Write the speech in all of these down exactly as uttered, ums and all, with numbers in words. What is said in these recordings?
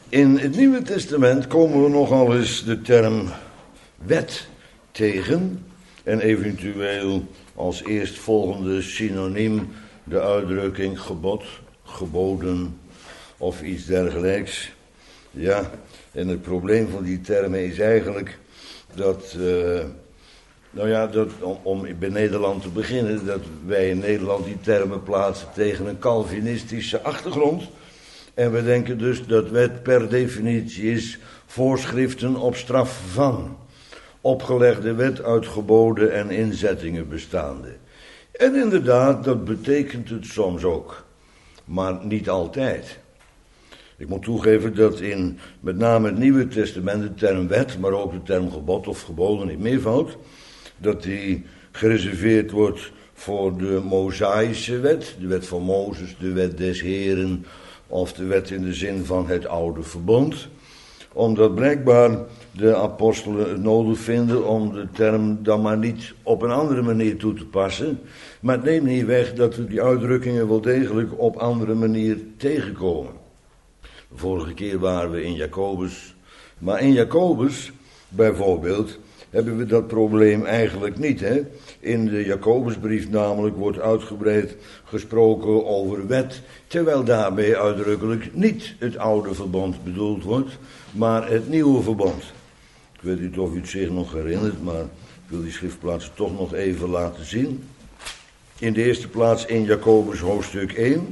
In het Nieuwe Testament komen we nogal eens de term wet tegen en eventueel als eerstvolgende synoniem de uitdrukking gebod, geboden of iets dergelijks. Ja, en het probleem van die termen is eigenlijk dat, uh, nou ja, dat, om, om bij Nederland te beginnen, dat wij in Nederland die termen plaatsen tegen een Calvinistische achtergrond. En we denken dus dat wet per definitie is voorschriften op straf van. Opgelegde wet uit geboden en inzettingen bestaande. En inderdaad, dat betekent het soms ook. Maar niet altijd. Ik moet toegeven dat in met name het Nieuwe Testament de term wet, maar ook de term gebod of geboden in meervoud, dat die gereserveerd wordt voor de Mosaïsche wet, de wet van Mozes, de wet des Heren, of de wet in de zin van het oude verbond. Omdat blijkbaar de apostelen het nodig vinden om de term dan maar niet op een andere manier toe te passen. Maar het neemt niet weg dat we die uitdrukkingen wel degelijk op andere manier tegenkomen. De vorige keer waren we in Jacobus. Maar in Jacobus, bijvoorbeeld, hebben we dat probleem eigenlijk niet. Hè? In de Jacobusbrief namelijk wordt uitgebreid gesproken over wet, terwijl daarbij uitdrukkelijk niet het oude verbond bedoeld wordt, maar het nieuwe verbond. Ik weet niet of u het zich nog herinnert, maar ik wil die schriftplaatsen toch nog even laten zien. In de eerste plaats in Jacobus hoofdstuk één,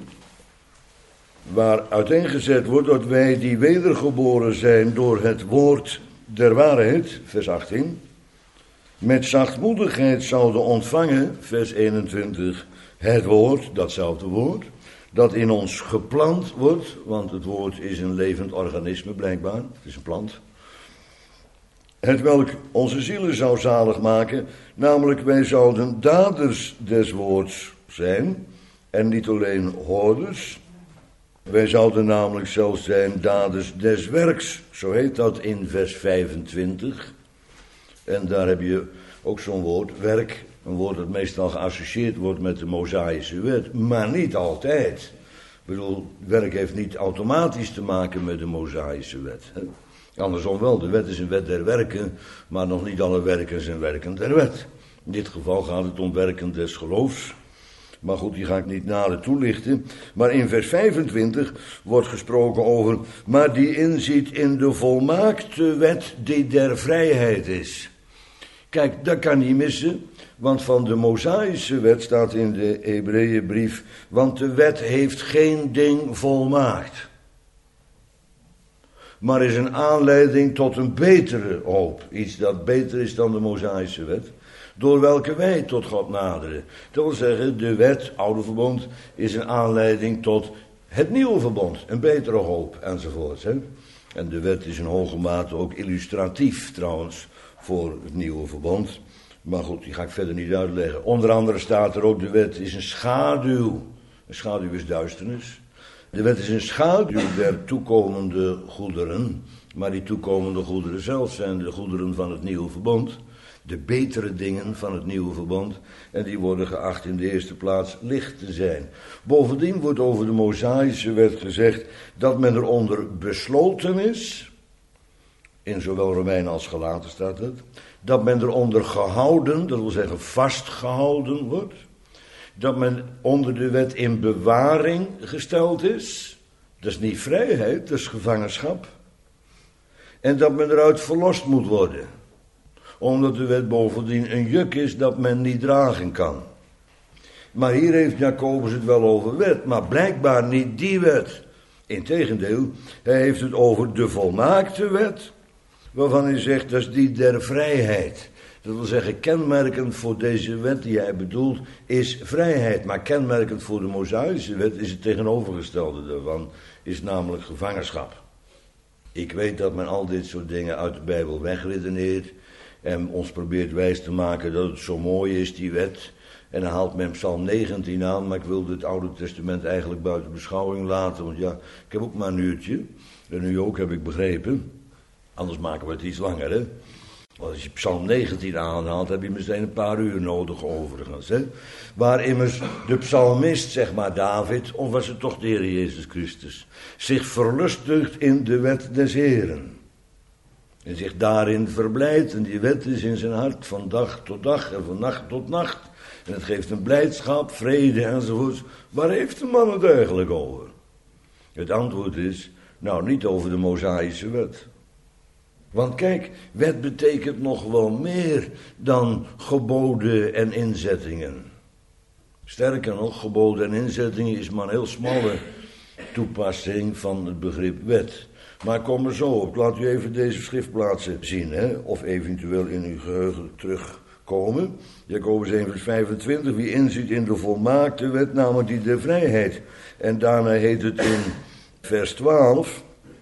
waar uiteengezet wordt dat wij die wedergeboren zijn door het woord der waarheid, vers achttien, met zachtmoedigheid zouden ontvangen, vers eenentwintig, het woord, datzelfde woord, dat in ons geplant wordt, want het woord is een levend organisme blijkbaar, het is een plant, het welk onze zielen zou zalig maken, namelijk wij zouden daders des woords zijn, en niet alleen hoorders. Wij zouden namelijk zelfs zijn daders des werks, zo heet dat in vers vijfentwintig. En daar heb je ook zo'n woord, werk, een woord dat meestal geassocieerd wordt met de Mosaïsche wet, maar niet altijd. Ik bedoel, werk heeft niet automatisch te maken met de Mosaïsche wet. Hè? Andersom wel, de wet is een wet der werken, maar nog niet alle werken zijn werken der wet. In dit geval gaat het om werken des geloofs. Maar goed, die ga ik niet nader toelichten. Maar in vers vijfentwintig wordt gesproken over, maar die inziet in de volmaakte wet die der vrijheid is. Kijk, dat kan niet missen, want van de Mosaïsche wet staat in de Hebreeënbrief, want de wet heeft geen ding volmaakt. Maar is een aanleiding tot een betere hoop, iets dat beter is dan de Mosaïsche wet, door welke wij tot God naderen. Dat wil zeggen, de wet, oude verbond, is een aanleiding tot het nieuwe verbond, een betere hoop, enzovoort. Hè? En de wet is in hoge mate ook illustratief trouwens voor het nieuwe verbond. Maar goed, die ga ik verder niet uitleggen. Onder andere staat er ook, de wet is een schaduw. Een schaduw is duisternis. De wet is een schaduw der toekomende goederen. Maar die toekomende goederen zelf zijn de goederen van het nieuwe verbond. De betere dingen van het nieuwe verbond. En die worden geacht in de eerste plaats licht te zijn. Bovendien wordt over de Mosaïsche wet gezegd dat men eronder besloten is. In zowel Romeinen als Galaten staat het. Dat men eronder gehouden, dat wil zeggen vastgehouden wordt. Dat men onder de wet in bewaring gesteld is. Dat is niet vrijheid, dat is gevangenschap. En dat men eruit verlost moet worden. Omdat de wet bovendien een juk is dat men niet dragen kan. Maar hier heeft Jacobus het wel over wet, maar blijkbaar niet die wet. Integendeel, hij heeft het over de volmaakte wet, waarvan hij zegt dat is die der vrijheid. Dat wil zeggen, kenmerkend voor deze wet die hij bedoelt is vrijheid. Maar kenmerkend voor de Mosaïsche wet is het tegenovergestelde daarvan, is namelijk gevangenschap. Ik weet dat men al dit soort dingen uit de Bijbel wegredeneert en ons probeert wijs te maken dat het zo mooi is, die wet. En dan haalt men Psalm negentien aan, maar ik wilde het Oude Testament eigenlijk buiten beschouwing laten. Want ja, ik heb ook maar een uurtje. En u ook, heb ik begrepen. Anders maken we het iets langer, hè. Als je Psalm negentien aanhaalt, heb je meteen een paar uur nodig overigens. Hè? Waar immers de psalmist, zeg maar David, of was het toch de Heer Jezus Christus, zich verlustigt in de wet des Heeren. En zich daarin verblijdt. En die wet is in zijn hart van dag tot dag en van nacht tot nacht. En het geeft een blijdschap, vrede enzovoort. Waar heeft de man het eigenlijk over? Het antwoord is, nou niet over de Mosaïsche wet. Want kijk, wet betekent nog wel meer dan geboden en inzettingen. Sterker nog, geboden en inzettingen is maar een heel smalle toepassing van het begrip wet. Maar kom er zo op, laat u even deze schriftplaatsen zien, hè? Of eventueel in uw geheugen terugkomen. Jacobus één vers vijfentwintig, wie inziet in de volmaakte wet, namelijk die der vrijheid. En daarna heet het in vers twaalf,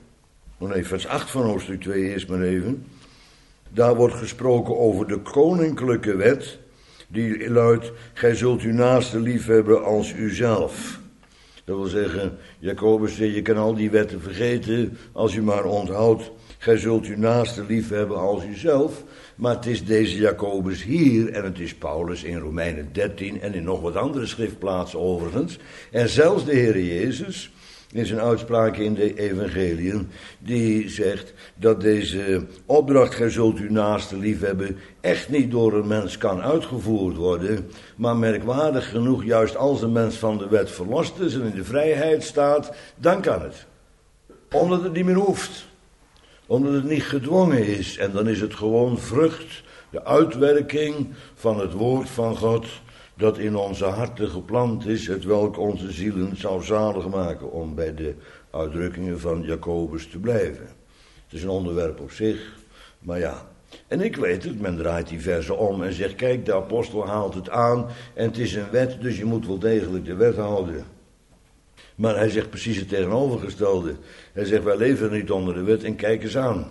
oh nee, vers acht van hoofdstuk twee eerst maar even. Daar wordt gesproken over de koninklijke wet, die luidt, gij zult uw naaste liefhebben als uzelf. Dat wil zeggen, Jacobus zegt, je kan al die wetten vergeten als je maar onthoudt, gij zult uw naaste liefhebben als uzelf. Maar het is deze Jacobus hier, en het is Paulus in Romeinen dertien en in nog wat andere schriftplaatsen overigens. En zelfs de Heer Jezus, in zijn uitspraken in de evangeliën, die zegt dat deze opdracht, gij zult uw naaste liefhebben, echt niet door een mens kan uitgevoerd worden, maar merkwaardig genoeg, juist als een mens van de wet verlost is en in de vrijheid staat, dan kan het. Omdat het niet meer hoeft. Omdat het niet gedwongen is. En dan is het gewoon vrucht, de uitwerking van het woord van God, dat in onze harten geplant is, het welk onze zielen zou zalig maken, om bij de uitdrukkingen van Jacobus te blijven. Het is een onderwerp op zich, maar ja. En ik weet het, men draait die versen om en zegt, kijk, de apostel haalt het aan en het is een wet, dus je moet wel degelijk de wet houden. Maar hij zegt precies het tegenovergestelde. Hij zegt, wij leven niet onder de wet en kijk eens aan.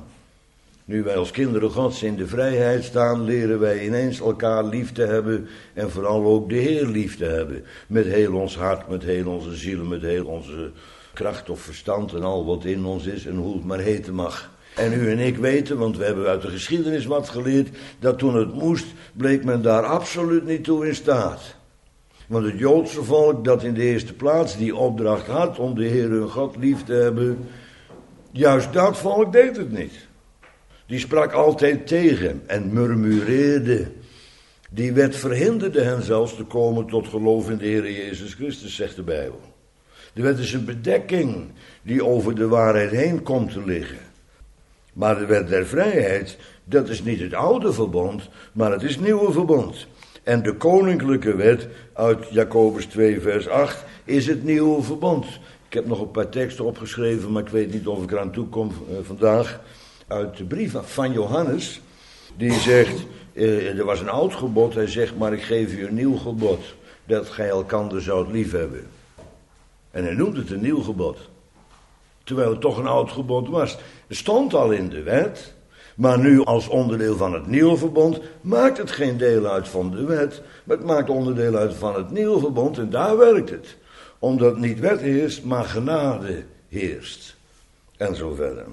Nu wij als kinderen Gods in de vrijheid staan, leren wij ineens elkaar lief te hebben en vooral ook de Heer lief te hebben. Met heel ons hart, met heel onze ziel, met heel onze kracht of verstand en al wat in ons is en hoe het maar heten mag. En u en ik weten, want we hebben uit de geschiedenis wat geleerd, dat toen het moest, bleek men daar absoluut niet toe in staat. Want het Joodse volk dat in de eerste plaats die opdracht had om de Heer hun God lief te hebben, juist dat volk deed het niet. Die sprak altijd tegen en murmureerde. Die wet verhinderde hen zelfs te komen tot geloof in de Heer Jezus Christus, zegt de Bijbel. De wet is een bedekking die over de waarheid heen komt te liggen. Maar de wet der vrijheid, dat is niet het oude verbond, maar het is het nieuwe verbond. En de koninklijke wet uit Jacobus twee vers acht is het nieuwe verbond. Ik heb nog een paar teksten opgeschreven, maar ik weet niet of ik eraan toe kom uh, vandaag. Uit de brief van Johannes, die zegt, uh, er was een oud gebod, hij zegt, maar ik geef u een nieuw gebod, dat gij elkander zoudt liefhebben. En hij noemt het een nieuw gebod, terwijl het toch een oud gebod was. Het stond al in de wet, maar nu als onderdeel van het nieuwe verbond maakt het geen deel uit van de wet, maar het maakt onderdeel uit van het nieuwe verbond en daar werkt het. Omdat niet wet heerst, maar genade heerst. En zo verder.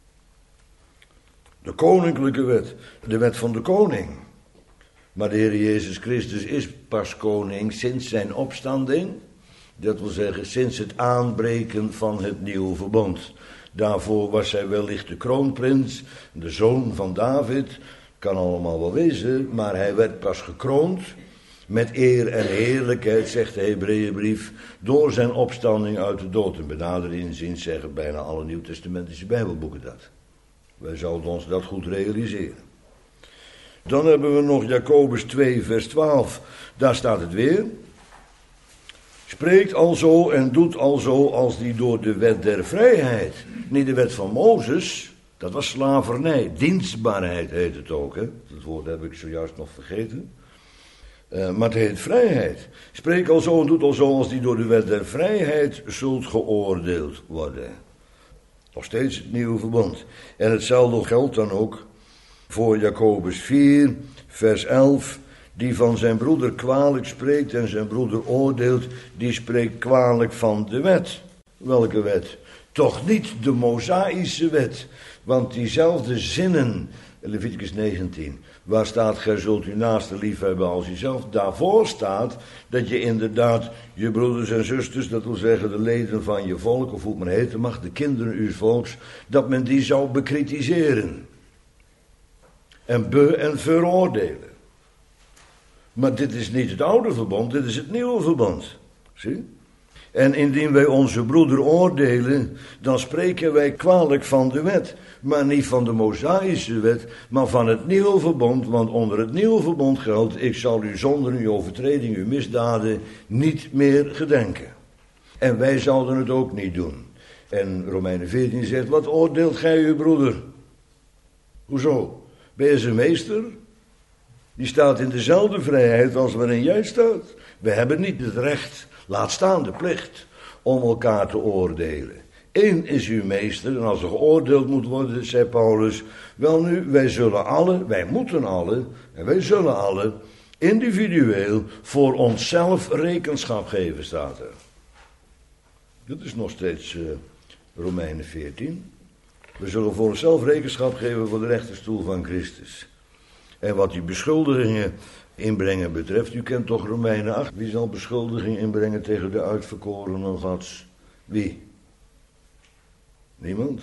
De koninklijke wet, de wet van de koning. Maar de Heer Jezus Christus is pas koning sinds zijn opstanding. Dat wil zeggen sinds het aanbreken van het nieuwe verbond. Daarvoor was hij wellicht de kroonprins, de zoon van David. Kan allemaal wel wezen, maar hij werd pas gekroond met eer en heerlijkheid, zegt de Hebreeënbrief, door zijn opstanding uit de dood. En bij nader inzien zeggen bijna alle Nieuwtestamentische Bijbelboeken dat. Wij zouden ons dat goed realiseren. Dan hebben we nog Jacobus twee vers twaalf. Daar staat het weer. Spreekt alzo en doet alzo als die door de wet der vrijheid. Niet de wet van Mozes, dat was slavernij. Dienstbaarheid heet het ook. Hè? Dat woord heb ik zojuist nog vergeten. Uh, maar het heet vrijheid. Spreek alzo en doet alzo als die door de wet der vrijheid zult geoordeeld worden. Nog steeds het nieuwe verbond. En hetzelfde geldt dan ook voor Jacobus vier, vers elf. Die van zijn broeder kwalijk spreekt en zijn broeder oordeelt, die spreekt kwalijk van de wet. Welke wet? Toch niet de Mosaïsche wet, want diezelfde zinnen Leviticus negentien. Waar staat, gij zult uw naaste lief hebben als jezelf. Daarvoor staat dat je inderdaad je broeders en zusters, dat wil zeggen de leden van je volk, of hoe het maar heten mag, de kinderen uw volks, dat men die zou bekritiseren. En be- en veroordelen. Maar dit is niet het oude verbond, dit is het nieuwe verbond. Zie? En indien wij onze broeder oordelen, dan spreken wij kwalijk van de wet. Maar niet van de Mosaïsche wet, maar van het nieuwe verbond. Want onder het nieuwe verbond geldt, ik zal u zonder uw overtreding, uw misdaden, niet meer gedenken. En wij zouden het ook niet doen. En Romeinen veertien zegt, wat oordeelt gij uw broeder? Hoezo? Ben je zijn meester? Die staat in dezelfde vrijheid als waarin jij staat. We hebben niet het recht, laat staan de plicht, om elkaar te oordelen. Eén is uw meester, en als er geoordeeld moet worden, zei Paulus, wel nu, wij zullen alle, wij moeten alle, en wij zullen alle, individueel voor onszelf rekenschap geven, staat er. Dat is nog steeds uh, Romeinen veertien. We zullen voor onszelf rekenschap geven voor de rechterstoel van Christus. En wat die beschuldigingen inbrengen betreft, u kent toch Romeinen acht. Wie zal beschuldiging inbrengen tegen de uitverkorenen Gods? Wie? Niemand.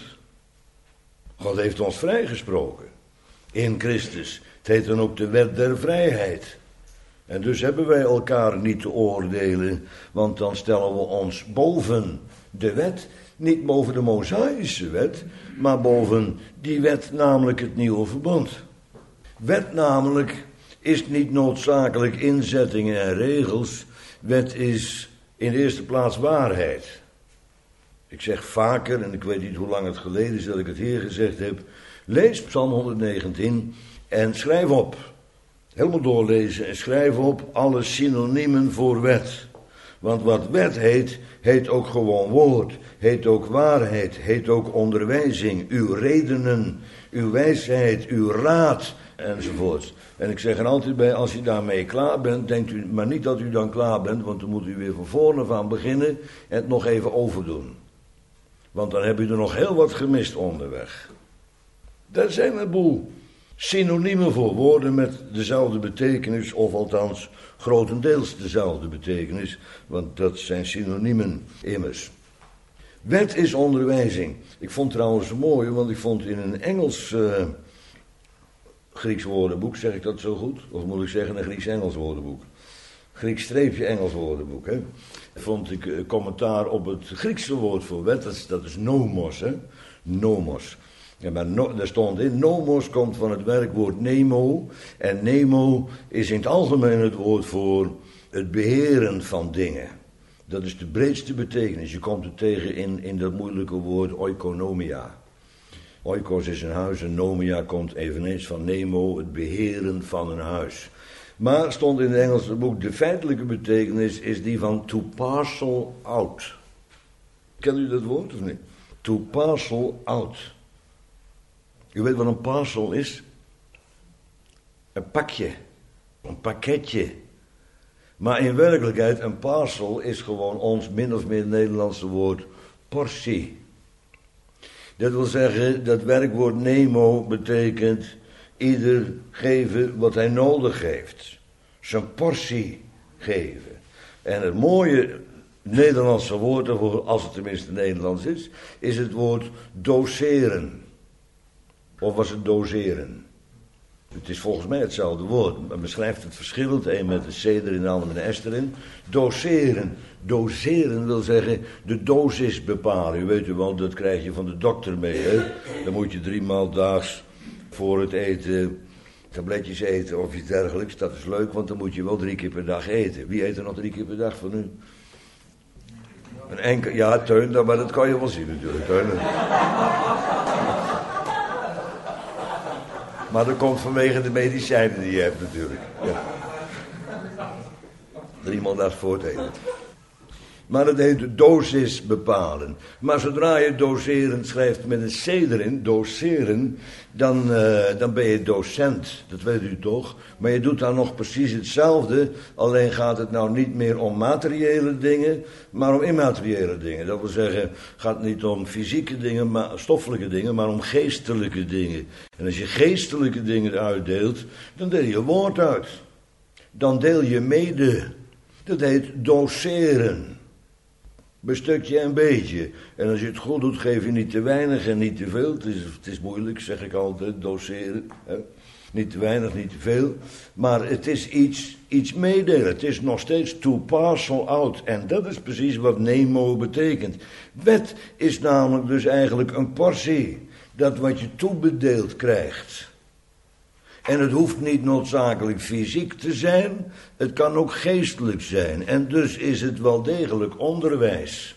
God heeft ons vrijgesproken. In Christus. Het heet dan ook de wet der vrijheid. En dus hebben wij elkaar niet te oordelen, want dan stellen we ons boven de wet. Niet boven de Mosaïsche wet, maar boven die wet, namelijk het nieuwe verbond. Wet namelijk is niet noodzakelijk inzettingen en regels. Wet is in de eerste plaats waarheid. Ik zeg vaker, en ik weet niet hoe lang het geleden is dat ik het hier gezegd heb. Lees Psalm honderdnegentien en schrijf op. Helemaal doorlezen en schrijf op alle synoniemen voor wet. Want wat wet heet, heet ook gewoon woord. Heet ook waarheid, heet ook onderwijzing. Uw redenen, uw wijsheid, uw raad enzovoort. En ik zeg er altijd bij, als u daarmee klaar bent, denkt u maar niet dat u dan klaar bent, want dan moet u weer van voren af aan beginnen en het nog even overdoen. Want dan heb u er nog heel wat gemist onderweg. Daar zijn een boel synoniemen voor, woorden met dezelfde betekenis, of althans grotendeels dezelfde betekenis, want dat zijn synoniemen immers. Wet is onderwijzing. Ik vond trouwens een mooie, want ik vond in een Engels uh, Grieks woordenboek, zeg ik dat zo goed? Of moet ik zeggen een Grieks-Engels woordenboek? Grieks streepje Engels woordenboek, hè? Vond ik uh, commentaar op het Griekse woord voor wet, dat is, dat is nomos, hè? Nomos. Ja, maar no, daar stond in, nomos komt van het werkwoord nemo, en nemo is in het algemeen het woord voor het beheren van dingen. Dat is de breedste betekenis. Je komt het tegen in, in dat moeilijke woord oikonomia. Oikos is een huis en nomia komt eveneens van nemo, het beheren van een huis. Maar stond in het Engelse boek, de feitelijke betekenis is die van to parcel out. Kent u dat woord of niet? To parcel out. U weet wat een parcel is? Een pakje, een pakketje. Maar in werkelijkheid, een parcel is gewoon ons min of meer Nederlandse woord portie. Dat wil zeggen, dat werkwoord nemo betekent ieder geven wat hij nodig heeft. Zijn portie geven. En het mooie Nederlandse woord daarvoor, als het tenminste Nederlands is, is het woord doseren. Of was het doseren? Het is volgens mij hetzelfde woord. Men beschrijft het verschillend. De een met een C erin, de ander met een S erin. Doseren. Doseren wil zeggen de dosis bepalen. U weet u wel, dat krijg je van de dokter mee. Hè? Dan moet je drie maal daags voor het eten tabletjes eten of iets dergelijks. Dat is leuk, want dan moet je wel drie keer per dag eten. Wie eet er nog drie keer per dag van u? Een enkel, ja, Teun, maar dat kan je wel zien natuurlijk. Teun. Maar dat komt vanwege de medicijnen die je hebt natuurlijk. Ja. Driemaal daags voor het eten. Maar het heet de dosis bepalen. Maar zodra je doseren schrijft met een C erin, doseren, dan, uh, dan ben je docent. Dat weet u toch? Maar je doet dan nog precies hetzelfde. Alleen gaat het nou niet meer om materiële dingen, maar om immateriële dingen. Dat wil zeggen, het gaat niet om fysieke dingen, maar stoffelijke dingen, maar om geestelijke dingen. En als je geestelijke dingen uitdeelt, dan deel je woord uit. Dan deel je mede. Dat heet doseren. Bestukje en beetje. En als je het goed doet, geef je niet te weinig en niet te veel. Het is, het is moeilijk, zeg ik altijd, doseren. Hè? Niet te weinig, niet te veel. Maar het is iets, iets meedelen. Het is nog steeds to parcel out. En dat is precies wat nemo betekent. Wet is namelijk dus eigenlijk een portie. Dat wat je toebedeeld krijgt. En het hoeft niet noodzakelijk fysiek te zijn, het kan ook geestelijk zijn. En dus is het wel degelijk onderwijs.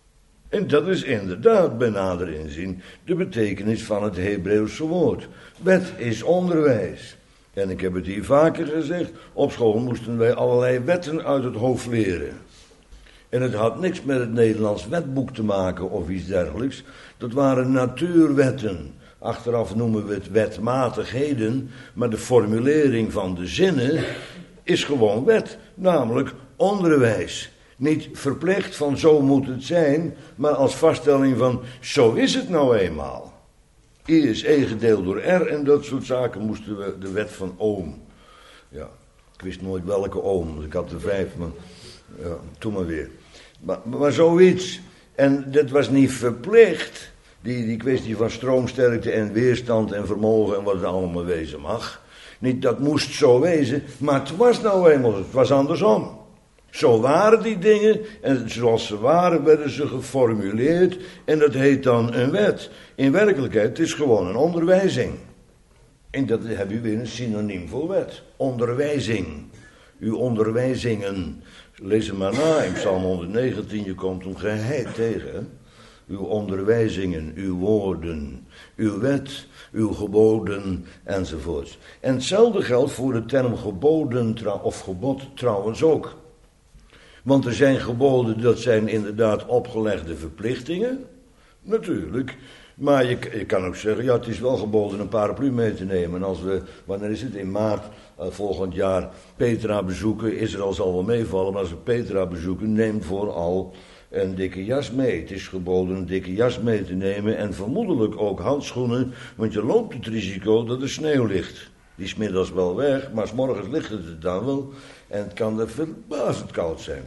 En dat is inderdaad bij nader inzien de betekenis van het Hebreeuwse woord. Wet is onderwijs. En ik heb het hier vaker gezegd, op school moesten wij allerlei wetten uit het hoofd leren. En het had niks met het Nederlands wetboek te maken of iets dergelijks. Dat waren natuurwetten. Achteraf noemen we het wetmatigheden, maar de formulering van de zinnen is gewoon wet, namelijk onderwijs. Niet verplicht van zo moet het zijn, maar als vaststelling van zo is het nou eenmaal. I is E gedeeld door R en dat soort zaken moesten we de wet van Ohm. Ja, ik wist nooit welke Ohm, dus ik had er vijf, maar ja, toen maar weer. Maar, maar zoiets, en dat was niet verplicht. Die, die kwestie van stroomsterkte en weerstand en vermogen en wat het allemaal wezen mag. Niet dat moest zo wezen, maar het was nou eenmaal, het was andersom. Zo waren die dingen en zoals ze waren werden ze geformuleerd en dat heet dan een wet. In werkelijkheid, het is gewoon een onderwijzing. En dat heb je weer een synoniem voor wet. Onderwijzing. Uw onderwijzingen. Lees hem maar na in Psalm honderdnegentien, je komt hem geheid tegen, hè? Uw onderwijzingen, uw woorden, uw wet, uw geboden, enzovoorts. En hetzelfde geldt voor de term geboden of gebod trouwens ook. Want er zijn geboden, dat zijn inderdaad opgelegde verplichtingen, natuurlijk. Maar je, je kan ook zeggen, ja, het is wel geboden een paraplu mee te nemen. En als we, wanneer is het, in maart uh, volgend jaar Petra bezoeken, Israël zal wel meevallen, maar als we Petra bezoeken, neem vooral een dikke jas mee. Het is geboden een dikke jas mee te nemen en vermoedelijk ook handschoenen, want je loopt het risico dat er sneeuw ligt. Die is 's middags wel weg, maar 's morgens ligt het er dan wel en het kan er verbazend koud zijn.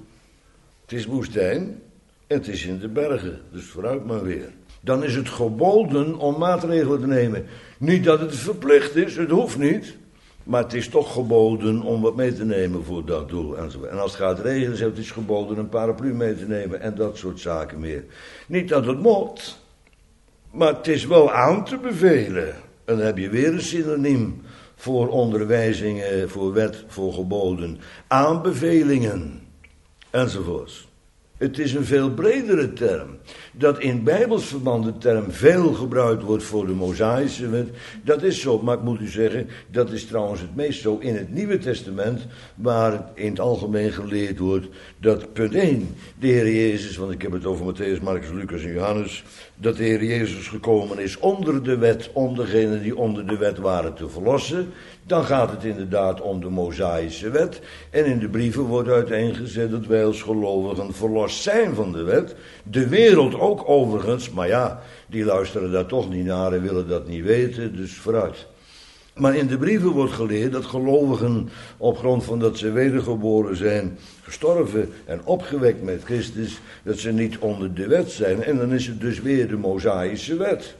Het is woestijn en het is in de bergen, dus vooruit maar weer. Dan is het geboden om maatregelen te nemen. Niet dat het verplicht is, het hoeft niet. Maar het is toch geboden om wat mee te nemen voor dat doel. Enzovoort. En als het gaat regenen, is het is geboden een paraplu mee te nemen en dat soort zaken meer. Niet dat het moet, maar het is wel aan te bevelen. En dan heb je weer een synoniem voor onderwijzingen, voor wet, voor geboden. Aanbevelingen, enzovoorts. Het is een veel bredere term. Dat in Bijbels verband de term veel gebruikt wordt voor de Mosaïsche wet. Dat is zo, maar ik moet u zeggen, dat is trouwens het meest zo in het Nieuwe Testament, waar in het algemeen geleerd wordt dat punt één, de Heer Jezus, want ik heb het over Mattheüs, Marcus, Lucas en Johannes, dat de Heer Jezus gekomen is onder de wet, om degenen die onder de wet waren te verlossen. Dan gaat het inderdaad om de Mosaïsche wet. En in de brieven wordt uiteengezet dat wij als gelovigen verlost zijn van de wet. De wereld ook overigens, maar ja, die luisteren daar toch niet naar en willen dat niet weten, dus vooruit. Maar in de brieven wordt geleerd dat gelovigen op grond van dat ze wedergeboren zijn, gestorven en opgewekt met Christus, dat ze niet onder de wet zijn. En dan is het dus weer de Mosaïsche wet.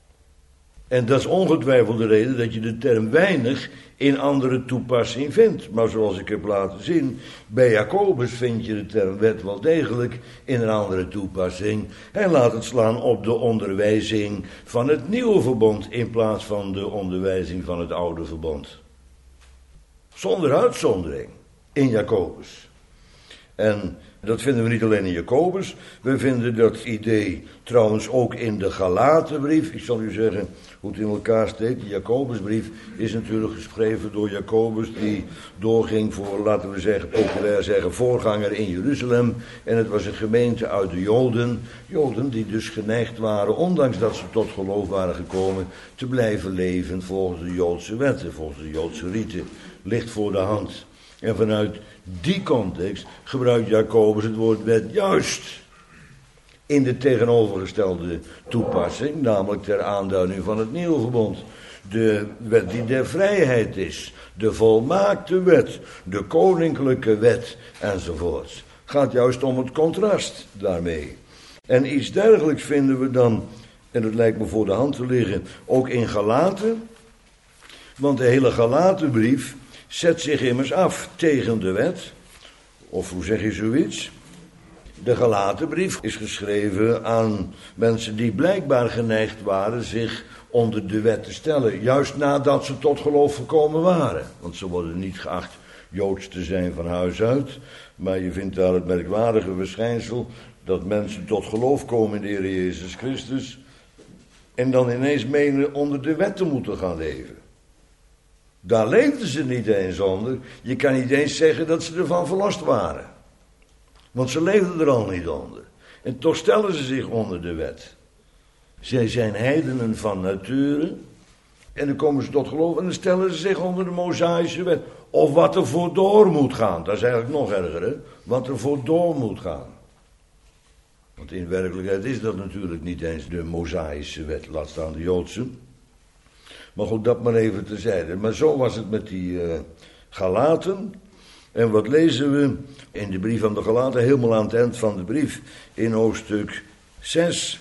En dat is ongetwijfeld de reden dat je de term weinig in andere toepassing vindt. Maar zoals ik heb laten zien, bij Jacobus vind je de term wet wel degelijk in een andere toepassing. Hij laat het slaan op de onderwijzing van het nieuwe verbond in plaats van de onderwijzing van het oude verbond. Zonder uitzondering in Jacobus. En Dat vinden we niet alleen in Jacobus. We vinden dat idee trouwens ook in de Galatenbrief. Ik zal u zeggen hoe het in elkaar steekt. De Jacobusbrief is natuurlijk geschreven door Jacobus, die doorging voor, laten we zeggen, populair zeggen, voorganger in Jeruzalem. En het was een gemeente uit de Joden. Joden die dus geneigd waren, ondanks dat ze tot geloof waren gekomen, te blijven leven volgens de Joodse wetten, volgens de Joodse riten. Ligt voor de hand. En vanuit die context gebruikt Jacobus het woord wet juist in de tegenovergestelde toepassing, namelijk ter aanduiding van het nieuwe verbond. De wet die der vrijheid is, de volmaakte wet, de koninklijke wet enzovoort. Gaat juist om het contrast daarmee. En iets dergelijks vinden we dan, en het lijkt me voor de hand te liggen, ook in Galaten. Want de hele Galatenbrief zet zich immers af tegen de wet. Of hoe zeg je zoiets? De Galatenbrief is geschreven aan mensen die blijkbaar geneigd waren zich onder de wet te stellen. Juist nadat ze tot geloof gekomen waren. Want ze worden niet geacht Joods te zijn van huis uit. Maar je vindt daar het merkwaardige verschijnsel dat mensen tot geloof komen in de Heer Jezus Christus. En dan ineens menen onder de wet te moeten gaan leven. Daar leefden ze niet eens onder. Je kan niet eens zeggen dat ze ervan verlost waren. Want ze leefden er al niet onder. En toch stellen ze zich onder de wet. Zij zijn heidenen van nature. En dan komen ze tot geloof en dan stellen ze zich onder de Mosaïsche wet. Of wat er voor door moet gaan. Dat is eigenlijk nog erger, hè? Wat er voor door moet gaan. Want in werkelijkheid is dat natuurlijk niet eens de Mosaïsche wet. Laat staan de Joodse. Maar goed, dat maar even terzijde. Maar zo was het met die uh, Galaten. En wat lezen we in de brief aan de Galaten, helemaal aan het eind van de brief, in hoofdstuk zes.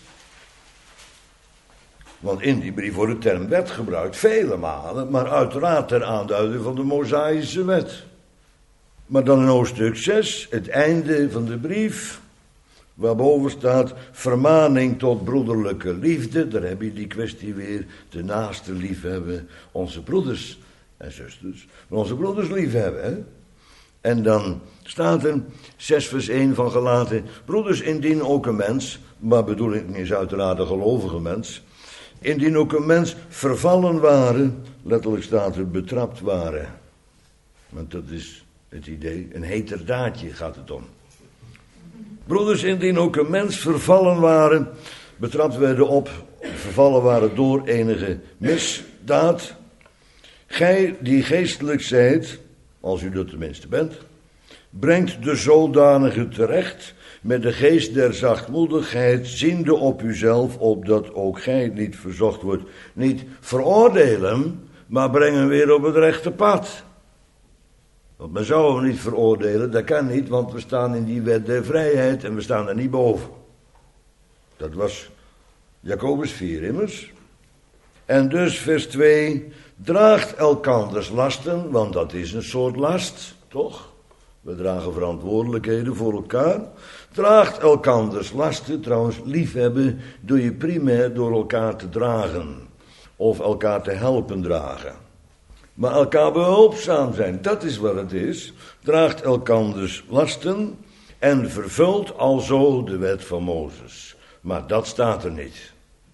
Want in die brief wordt de term wet gebruikt, vele malen, maar uiteraard ter aanduiding van de Mosaïsche wet. Maar dan in hoofdstuk zes, het einde van de brief, waarboven staat vermaning tot broederlijke liefde. Daar heb je die kwestie weer, de naaste liefhebben, onze broeders en zusters. Onze broeders liefhebben, hè. En dan staat er, zes vers één van Galaten, broeders, indien ook een mens, maar bedoeling is uiteraard een gelovige mens, indien ook een mens vervallen waren, letterlijk staat er betrapt waren. Want dat is het idee, een heterdaadje gaat het om. Broeders, indien ook een mens vervallen waren, betrapt werden op, vervallen waren door enige misdaad. Gij die geestelijk zijt, als u dat tenminste bent, brengt de zodanige terecht met de geest der zachtmoedigheid, ziende op uzelf, opdat ook gij niet verzocht wordt. Niet veroordelen, maar brengen weer op het rechte pad. Want men zou hem niet veroordelen, dat kan niet, want we staan in die wet der vrijheid en we staan er niet boven. Dat was Jacobus vier immers. En dus vers twee, draagt elkanders lasten, want dat is een soort last, toch? We dragen verantwoordelijkheden voor elkaar. Draagt elkanders lasten, trouwens liefhebben doe je primair door elkaar te dragen. Of elkaar te helpen dragen. Maar elkaar behulpzaam zijn, dat is wat het is. Draagt elkanders lasten en vervult alzo de wet van Mozes. Maar dat staat er niet.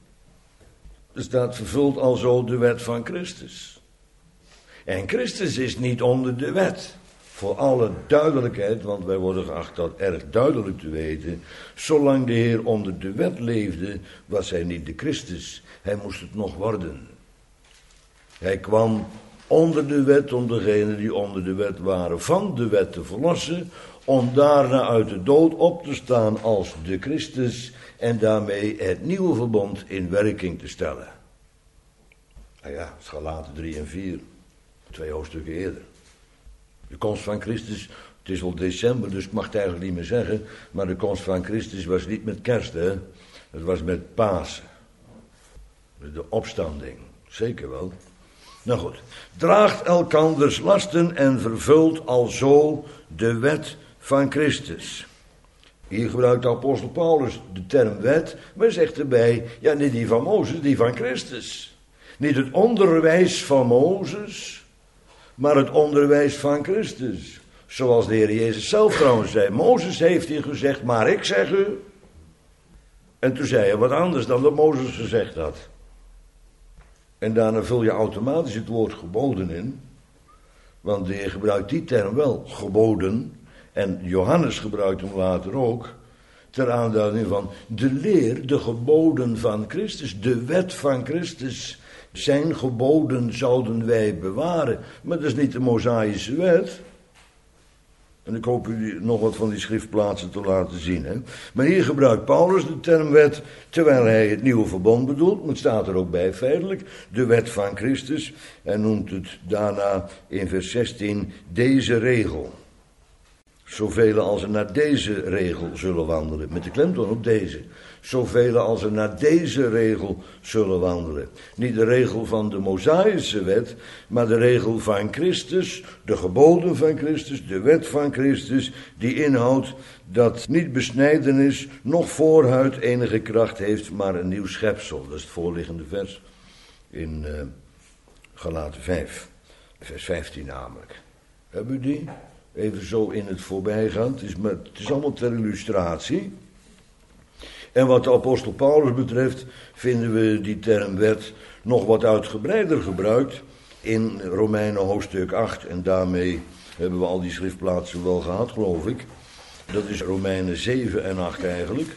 Er staat vervult alzo de wet van Christus. En Christus is niet onder de wet. Voor alle duidelijkheid, want wij worden geacht dat erg duidelijk te weten. Zolang de Heer onder de wet leefde, was hij niet de Christus. Hij moest het nog worden. Hij kwam onder de wet om degenen die onder de wet waren van de wet te verlossen, om daarna uit de dood op te staan als de Christus en daarmee het nieuwe verbond in werking te stellen. Nou ja, het is Galaten drie en vier, twee hoofdstukken eerder. De komst van Christus, het is al december, dus ik mag het eigenlijk niet meer zeggen, maar de komst van Christus was niet met kerst, hè. Het was met Pasen. Met de opstanding, zeker wel. Nou goed, draagt elkanders lasten en vervult alzo de wet van Christus. Hier gebruikt de apostel Paulus de term wet, maar zegt erbij, ja niet die van Mozes, die van Christus. Niet het onderwijs van Mozes, maar het onderwijs van Christus. Zoals de Heer Jezus zelf trouwens zei. Mozes heeft hier gezegd, maar ik zeg u. En toen zei hij wat anders dan dat Mozes gezegd had. En daarna vul je automatisch het woord geboden in. Want de Heer gebruikt die term wel, geboden. En Johannes gebruikt hem later ook. Ter aanduiding van de leer, de geboden van Christus, de wet van Christus. Zijn geboden zouden wij bewaren. Maar dat is niet de Mosaïsche wet. En ik hoop u nog wat van die schriftplaatsen te laten zien. Hè? Maar hier gebruikt Paulus de term wet, terwijl hij het nieuwe verbond bedoelt. Maar het staat er ook bij feitelijk. De wet van Christus. En noemt het daarna in vers zestien deze regel. Zoveel als er naar deze regel zullen wandelen. Met de klemtoon op deze. Zoveel als er naar deze regel zullen wandelen. Niet de regel van de Mosaïsche wet, maar de regel van Christus, de geboden van Christus, de wet van Christus, die inhoudt dat niet besnijdenis, noch voorhuid enige kracht heeft, maar een nieuw schepsel. Dat is het voorliggende vers in uh, Galaten vijf, vers vijftien namelijk. Hebben u die? Even zo in het voorbijgaan. Het is, maar, het is allemaal ter illustratie. En wat de apostel Paulus betreft vinden we die term wet nog wat uitgebreider gebruikt in Romeinen hoofdstuk acht. En daarmee hebben we al die schriftplaatsen wel gehad, geloof ik. Dat is Romeinen zeven en acht eigenlijk.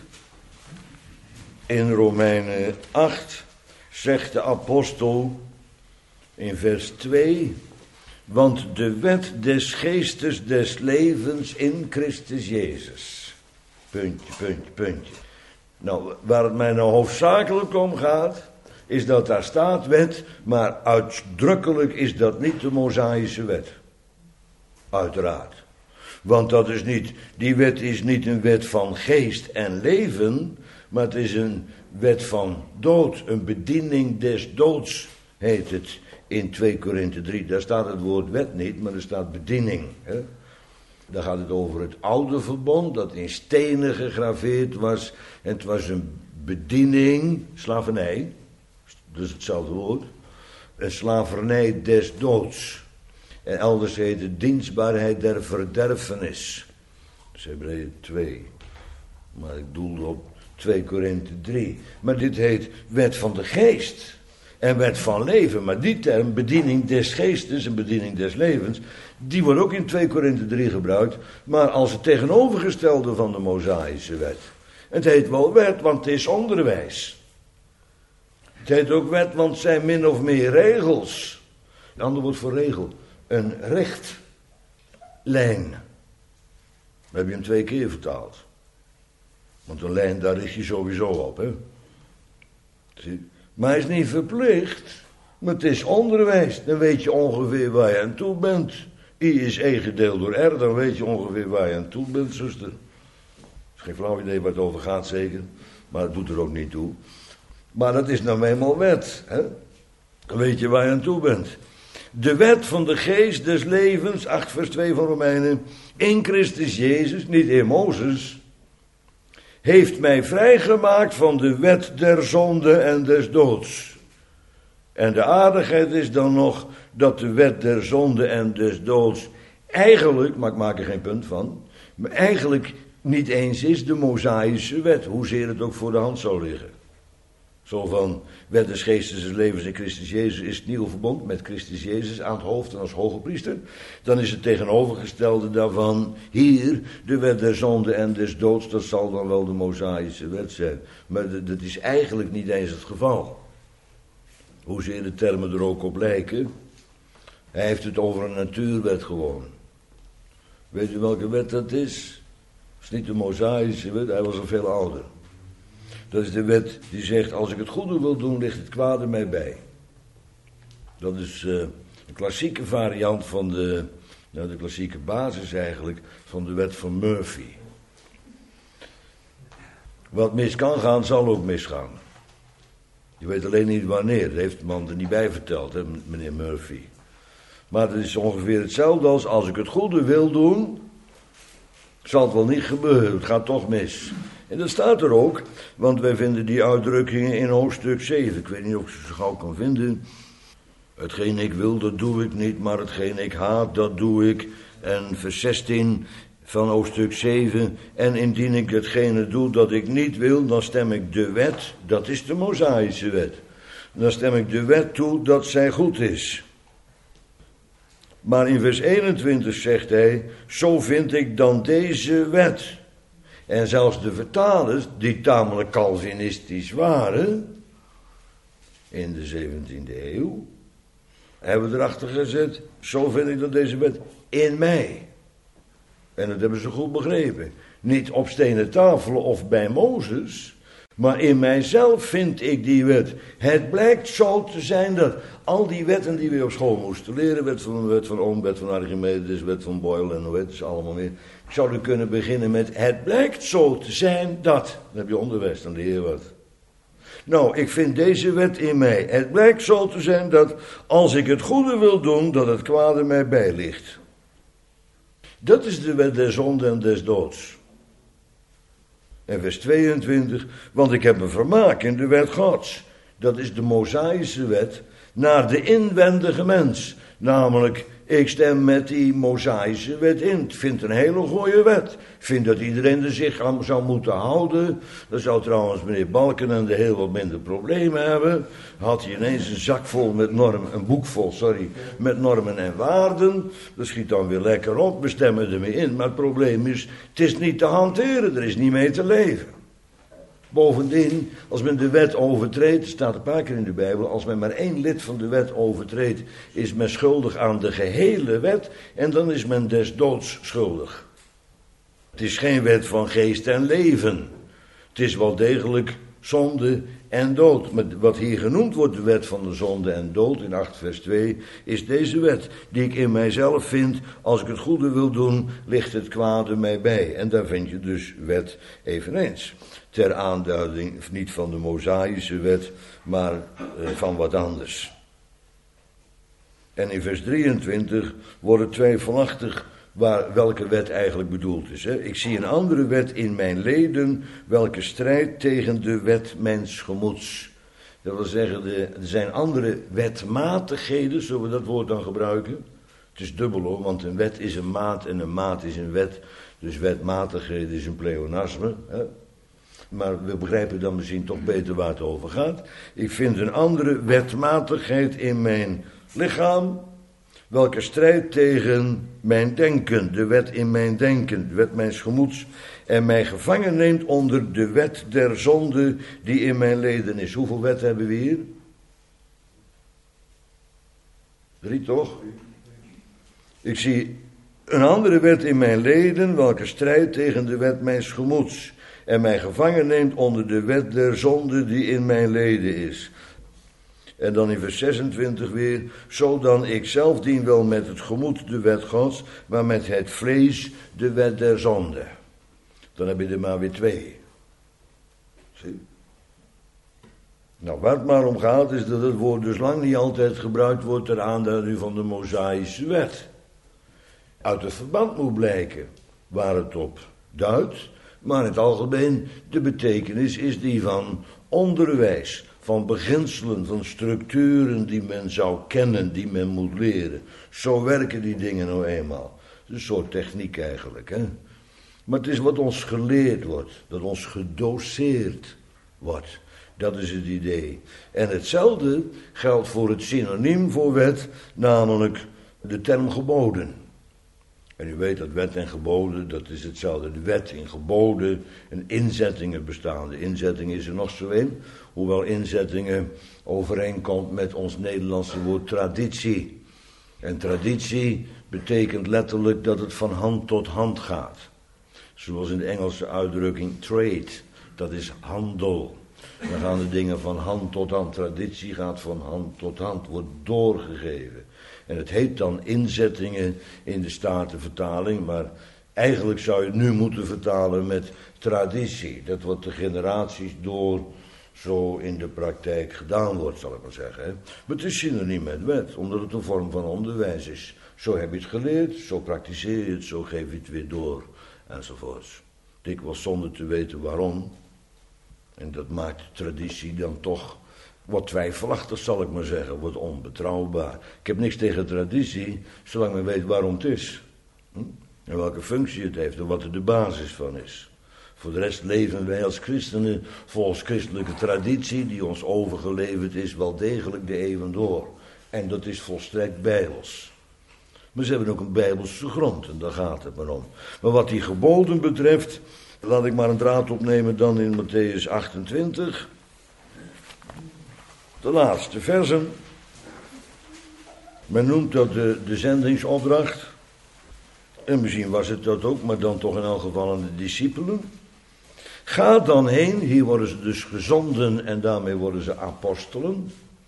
In Romeinen acht zegt de apostel in vers twee... Want de wet des geestes des levens in Christus Jezus. Puntje, puntje, puntje. Nou, waar het mij nou hoofdzakelijk om gaat, is dat daar staat wet, maar uitdrukkelijk is dat niet de Mosaïsche wet. Uiteraard. Want dat is niet, die wet is niet een wet van geest en leven, maar het is een wet van dood, een bediening des doods heet het. In twee Korinthe drie, daar staat het woord wet niet, maar er staat bediening. Hè? Daar gaat het over het oude verbond, dat in stenen gegraveerd was. En het was een bediening, slavernij, dus hetzelfde woord. Een slavernij des doods. En elders heet het dienstbaarheid der verderfenis. Dat is Hebreeën twee. Maar ik doelde op twee Korinthe drie. Maar dit heet wet van de geest. En wet van leven, maar die term, bediening des geestes en bediening des levens, die wordt ook in twee Korinthe drie gebruikt, maar als het tegenovergestelde van de Mosaïsche wet. Het heet wel wet, want het is onderwijs. Het heet ook wet, want het zijn min of meer regels. Een ander woord voor regel, een richtlijn. We hebben hem twee keer vertaald. Want een lijn, daar richt je sowieso op, hè. Zie. Maar hij is niet verplicht. Maar het is onderwijs. Dan weet je ongeveer waar je aan toe bent. I is E gedeeld door R. Dan weet je ongeveer waar je aan toe bent, zuster. Het is geen flauw idee waar het over gaat, zeker. Maar het doet er ook niet toe. Maar dat is nou eenmaal wet. Hè? Dan weet je waar je aan toe bent. De wet van de geest des levens, acht vers twee van Romeinen. In Christus Jezus, niet in Mozes, heeft mij vrijgemaakt van de wet der zonde en des doods. En de aardigheid is dan nog dat de wet der zonde en des doods eigenlijk, maar ik maak er geen punt van, maar eigenlijk niet eens is de Mosaïsche wet, hoezeer het ook voor de hand zou liggen. Zo van, wet des geestes des levens in Christus Jezus is het nieuwe verbond met Christus Jezus aan het hoofd en als hoge priester. Dan is het tegenovergestelde daarvan, hier, de wet der zonde en des doods, dat zal dan wel de Mosaïsche wet zijn. Maar dat is eigenlijk niet eens het geval. Hoezeer de termen er ook op lijken. Hij heeft het over een natuurwet gewoon. Weet u welke wet dat is? Het is niet de Mosaïsche wet, hij was al veel ouder. Dat is de wet die zegt, als ik het goede wil doen, ligt het kwade mij bij. Dat is uh, een klassieke variant van de, nou de klassieke basis eigenlijk, van de wet van Murphy. Wat mis kan gaan, zal ook misgaan. Je weet alleen niet wanneer, dat heeft de man er niet bij verteld, hè, meneer Murphy. Maar het is ongeveer hetzelfde als, als ik het goede wil doen, zal het wel niet gebeuren, het gaat toch mis. En dat staat er ook, want wij vinden die uitdrukkingen in hoofdstuk zeven. Ik weet niet of ik ze zo gauw kan vinden. Hetgeen ik wil, dat doe ik niet, maar hetgeen ik haat, dat doe ik. en vers zestien van hoofdstuk zeven. En indien ik hetgene doe dat ik niet wil, dan stem ik de wet, dat is de Mosaïsche wet. Dan stem ik de wet toe dat zij goed is. Maar in vers eenentwintig zegt hij, zo vind ik dan deze wet. En zelfs de vertalers, die tamelijk calvinistisch waren, in de zeventiende eeuw, hebben erachter gezet, zo vind ik dat deze wet in mij. En dat hebben ze goed begrepen. Niet op stenen tafelen of bij Mozes, maar in mijzelf vind ik die wet. Het blijkt zo te zijn dat al die wetten die we op school moesten leren, wet van, wet van Ohm, wet van Archimedes, wet van Boyle en hoe heet het allemaal meer, zouden kunnen beginnen met, het blijkt zo te zijn dat. Dan heb je onderwijs, dan leer je wat. Nou, ik vind deze wet in mij. Het blijkt zo te zijn dat als ik het goede wil doen, dat het kwade mij bijligt. Dat is de wet der zonde en des doods. En vers tweeëntwintig, want ik heb een vermaak in de wet Gods. Dat is de Mosaïsche wet naar de inwendige mens. Namelijk, ik stem met die Mosaïsche wet in. Ik vind het een hele goede wet. Ik vind dat iedereen er zich aan zou moeten houden. Dan zou trouwens meneer Balkenende heel wat minder problemen hebben. Had hij ineens een zak vol met normen, een boek vol, sorry, met normen en waarden. Dat schiet dan weer lekker op, we stemmen ermee in. Maar het probleem is, het is niet te hanteren, er is niet mee te leven. Bovendien, als men de wet overtreedt, staat een paar keer in de Bijbel, als men maar één lid van de wet overtreedt, is men schuldig aan de gehele wet en dan is men des doods schuldig. Het is geen wet van geest en leven. Het is wel degelijk zonde en dood. Maar wat hier genoemd wordt, de wet van de zonde en dood, in acht vers twee, is deze wet, die ik in mijzelf vind, als ik het goede wil doen, ligt het kwade mij bij. En daar vind je dus wet eveneens. Ter aanduiding, niet van de Mosaïsche wet, maar uh, van wat anders. En in vers drieëntwintig wordt het twijfelachtig waar, welke wet eigenlijk bedoeld is. Hè? Ik zie een andere wet in mijn leden, welke strijdt tegen de wet mijns gemoeds. Dat wil zeggen, de, er zijn andere wetmatigheden, zullen we dat woord dan gebruiken? Het is dubbel hoor, want een wet is een maat en een maat is een wet. Dus wetmatigheden is een pleonasme, hè? Maar we begrijpen dan misschien toch beter waar het over gaat. Ik vind een andere wetmatigheid in mijn lichaam, welke strijdt tegen mijn denken, de wet in mijn denken, de wet mijns gemoeds, en mij gevangen neemt onder de wet der zonde die in mijn leden is. Hoeveel wet hebben we hier? Drie toch? Ik zie een andere wet in mijn leden, welke strijdt tegen de wet mijns gemoeds, en mij gevangen neemt onder de wet der zonde die in mijn leden is. En dan in vers zesentwintig weer, zo dan ik zelf dien wel met het gemoed de wet Gods, maar met het vlees de wet der zonde. Dan heb je er maar weer twee. Zie? Nou, waar het maar om gaat is dat het woord dus lang niet altijd gebruikt wordt ter aanduiding van de Mosaïsche wet. Uit het verband moet blijken waar het op duidt. Maar in het algemeen, de betekenis is die van onderwijs, van beginselen, van structuren die men zou kennen, die men moet leren. Zo werken die dingen nou eenmaal. Het is een soort techniek eigenlijk, hè. Maar het is wat ons geleerd wordt, dat ons gedoseerd wordt. Dat is het idee. En hetzelfde geldt voor het synoniem voor wet, namelijk de term geboden. En u weet dat wet en geboden, dat is hetzelfde. De wet in geboden en inzettingen bestaan. De inzetting is er nog zo een, hoewel inzettingen overeenkomt met ons Nederlandse woord traditie. En traditie betekent letterlijk dat het van hand tot hand gaat. Zoals in de Engelse uitdrukking trade, dat is handel. Dan gaan de dingen van hand tot hand. Traditie gaat van hand tot hand, wordt doorgegeven. En het heet dan inzettingen in de Statenvertaling, maar eigenlijk zou je het nu moeten vertalen met traditie. Dat wat de generaties door zo in de praktijk gedaan wordt, zal ik maar zeggen. Hè. Maar het is synoniem met wet, omdat het een vorm van onderwijs is. Zo heb je het geleerd, zo praktiseer je het, zo geef je het weer door, enzovoorts. Dikwijls zonder te weten waarom. En dat maakt de traditie dan toch wat twijfelachtig, zal ik maar zeggen, wordt onbetrouwbaar. Ik heb niks tegen traditie, zolang men weet waarom het is. Hm? En welke functie het heeft en wat er de basis van is. Voor de rest leven wij als christenen volgens christelijke traditie die ons overgeleverd is wel degelijk de eeuwen door. En dat is volstrekt bijbels. Maar ze hebben ook een bijbelse grond en daar gaat het maar om. Maar wat die geboden betreft, laat ik maar een draad opnemen dan in Mattheüs achtentwintig. De laatste versen. Men noemt dat de, de zendingsopdracht. En misschien was het dat ook, maar dan toch in elk geval aan de discipelen. Ga dan heen, hier worden ze dus gezonden en daarmee worden ze apostelen.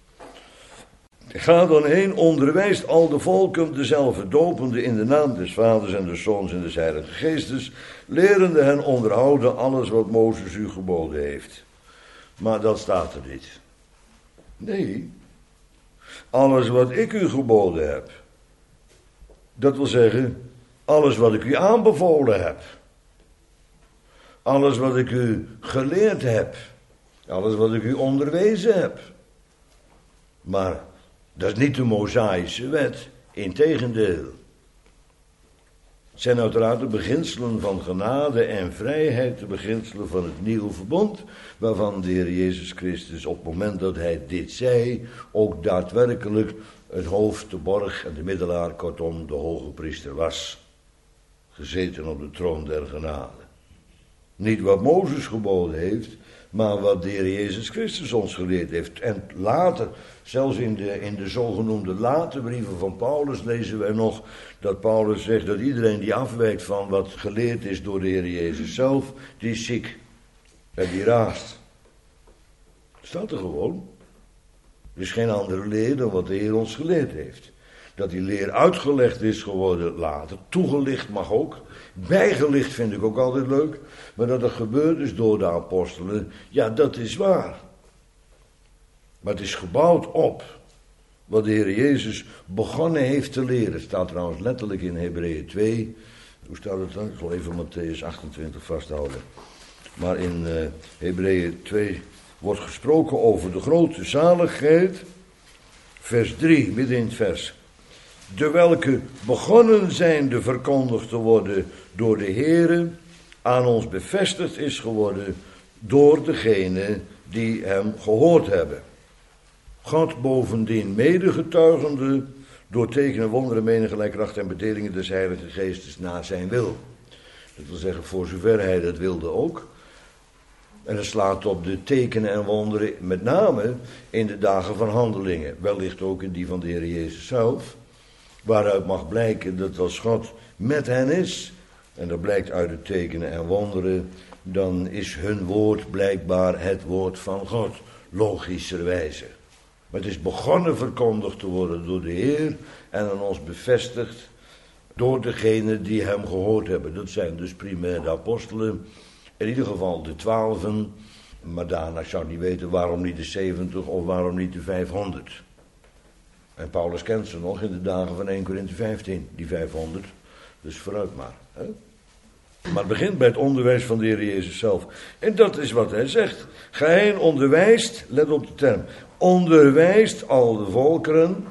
Ga dan heen, onderwijst al de volken dezelfde dopende in de naam des Vaders en des Zoons en des Heilige Geestes, lerende hen onderhouden alles wat Mozes u geboden heeft. Maar dat staat er niet. Nee, alles wat ik u geboden heb. Dat wil zeggen, alles wat ik u aanbevolen heb. Alles wat ik u geleerd heb. Alles wat ik u onderwezen heb. Maar dat is niet de Mosaïsche wet. Integendeel. Het zijn uiteraard de beginselen van genade en vrijheid. De beginselen van het nieuwe verbond. Waarvan de Heer Jezus Christus op het moment dat hij dit zei. Ook daadwerkelijk het hoofd, de borg en de middelaar. Kortom de hoge priester was. Gezeten op de troon der genade. Niet wat Mozes geboden heeft, maar wat de Heer Jezus Christus ons geleerd heeft. En later, zelfs in de, in de zogenoemde late brieven van Paulus, lezen wij nog dat Paulus zegt dat iedereen die afwijkt van wat geleerd is door de Heer Jezus zelf, die is ziek. En die raast. Staat er gewoon. Er is geen andere leer dan wat de Heer ons geleerd heeft. Dat die leer uitgelegd is geworden later, toegelicht mag ook. Bijgelicht vind ik ook altijd leuk. Maar dat het gebeurd is door de apostelen, ja, dat is waar. Maar het is gebouwd op wat de Heer Jezus begonnen heeft te leren. Het staat trouwens letterlijk in Hebreeën twee. Hoe staat het dan? Ik zal even Mattheüs achtentwintig vasthouden. Maar in uh, Hebreeën twee wordt gesproken over de grote zaligheid. Vers drie, midden in het vers. De welke begonnen zijnde verkondigd te worden door de Heere, aan ons bevestigd is geworden door degene die hem gehoord hebben. God bovendien medegetuigende door tekenen, wonderen, menige kracht en bedelingen des Heilige Geestes naar zijn wil. Dat wil zeggen, voor zover hij dat wilde ook. En het slaat op de tekenen en wonderen, met name in de dagen van handelingen. Wellicht ook in die van de Heer Jezus zelf. Waaruit mag blijken dat als God met hen is, en dat blijkt uit de tekenen en wonderen, dan is hun woord blijkbaar het woord van God, logischerwijze. Maar het is begonnen verkondigd te worden door de Heer en aan ons bevestigd door degenen die hem gehoord hebben. Dat zijn dus primair de apostelen, in ieder geval de twaalfen, maar daarna zou ik niet weten waarom niet de zeventig of waarom niet de vijfhonderd. En Paulus kent ze nog in de dagen van Eerste Korinthe vijftien, die vijfhonderd. Dus vooruit maar. Hè? Maar het begint bij het onderwijs van de Heer Jezus zelf. En dat is wat hij zegt. Ga heen, onderwijst, let op de term. Onderwijst al de volkeren.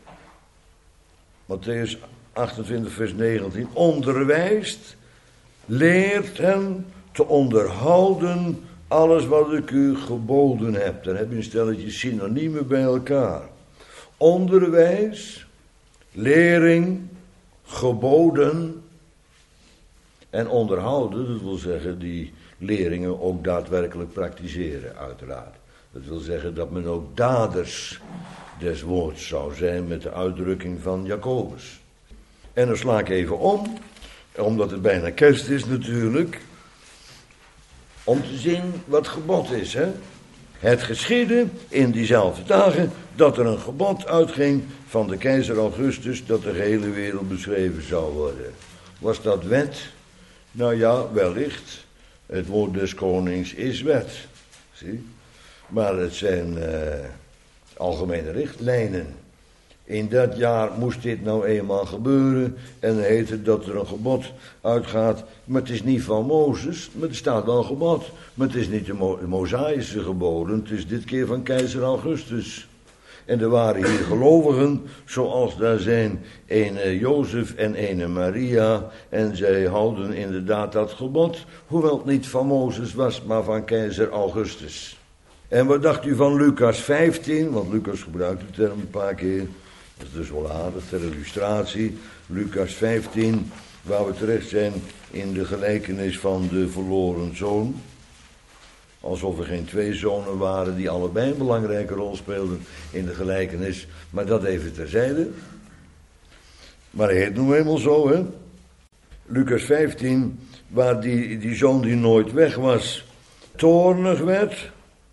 Mattheüs achtentwintig vers negentien. Onderwijst, leert hen te onderhouden alles wat ik u geboden heb. Dan heb je een stelletje synoniemen bij elkaar. Onderwijs, lering, geboden en onderhouden, dat wil zeggen die leringen ook daadwerkelijk praktiseren, uiteraard. Dat wil zeggen dat men ook daders des woords zou zijn met de uitdrukking van Jacobus. En dan sla ik even om, omdat het bijna kerst is natuurlijk, om te zien wat gebod is, hè. Het geschiedde in diezelfde dagen dat er een gebod uitging van de keizer Augustus dat de gehele wereld beschreven zou worden. Was dat wet? Nou ja, wellicht. Het woord des konings is wet. Zie? Maar het zijn uh, algemene richtlijnen. In dat jaar moest dit nou eenmaal gebeuren. En dan heet het dat er een gebod uitgaat. Maar het is niet van Mozes, maar er staat wel een gebod. Maar het is niet de Mo- Mosaïsche geboden, het is dit keer van keizer Augustus. En er waren hier gelovigen, zoals daar zijn ene Jozef en ene Maria. En zij houden inderdaad dat gebod, hoewel het niet van Mozes was, maar van keizer Augustus. En wat dacht u van Lucas vijftien? Want Lucas gebruikt de term een paar keer. Dat is dus wel aardig ter illustratie. Lucas vijftien, waar we terecht zijn in de gelijkenis van de verloren zoon. Alsof er geen twee zonen waren die allebei een belangrijke rol speelden in de gelijkenis. Maar dat even terzijde. Maar hij heet nu eenmaal zo, hè. Lucas vijftien, waar die, die zoon die nooit weg was, toornig werd.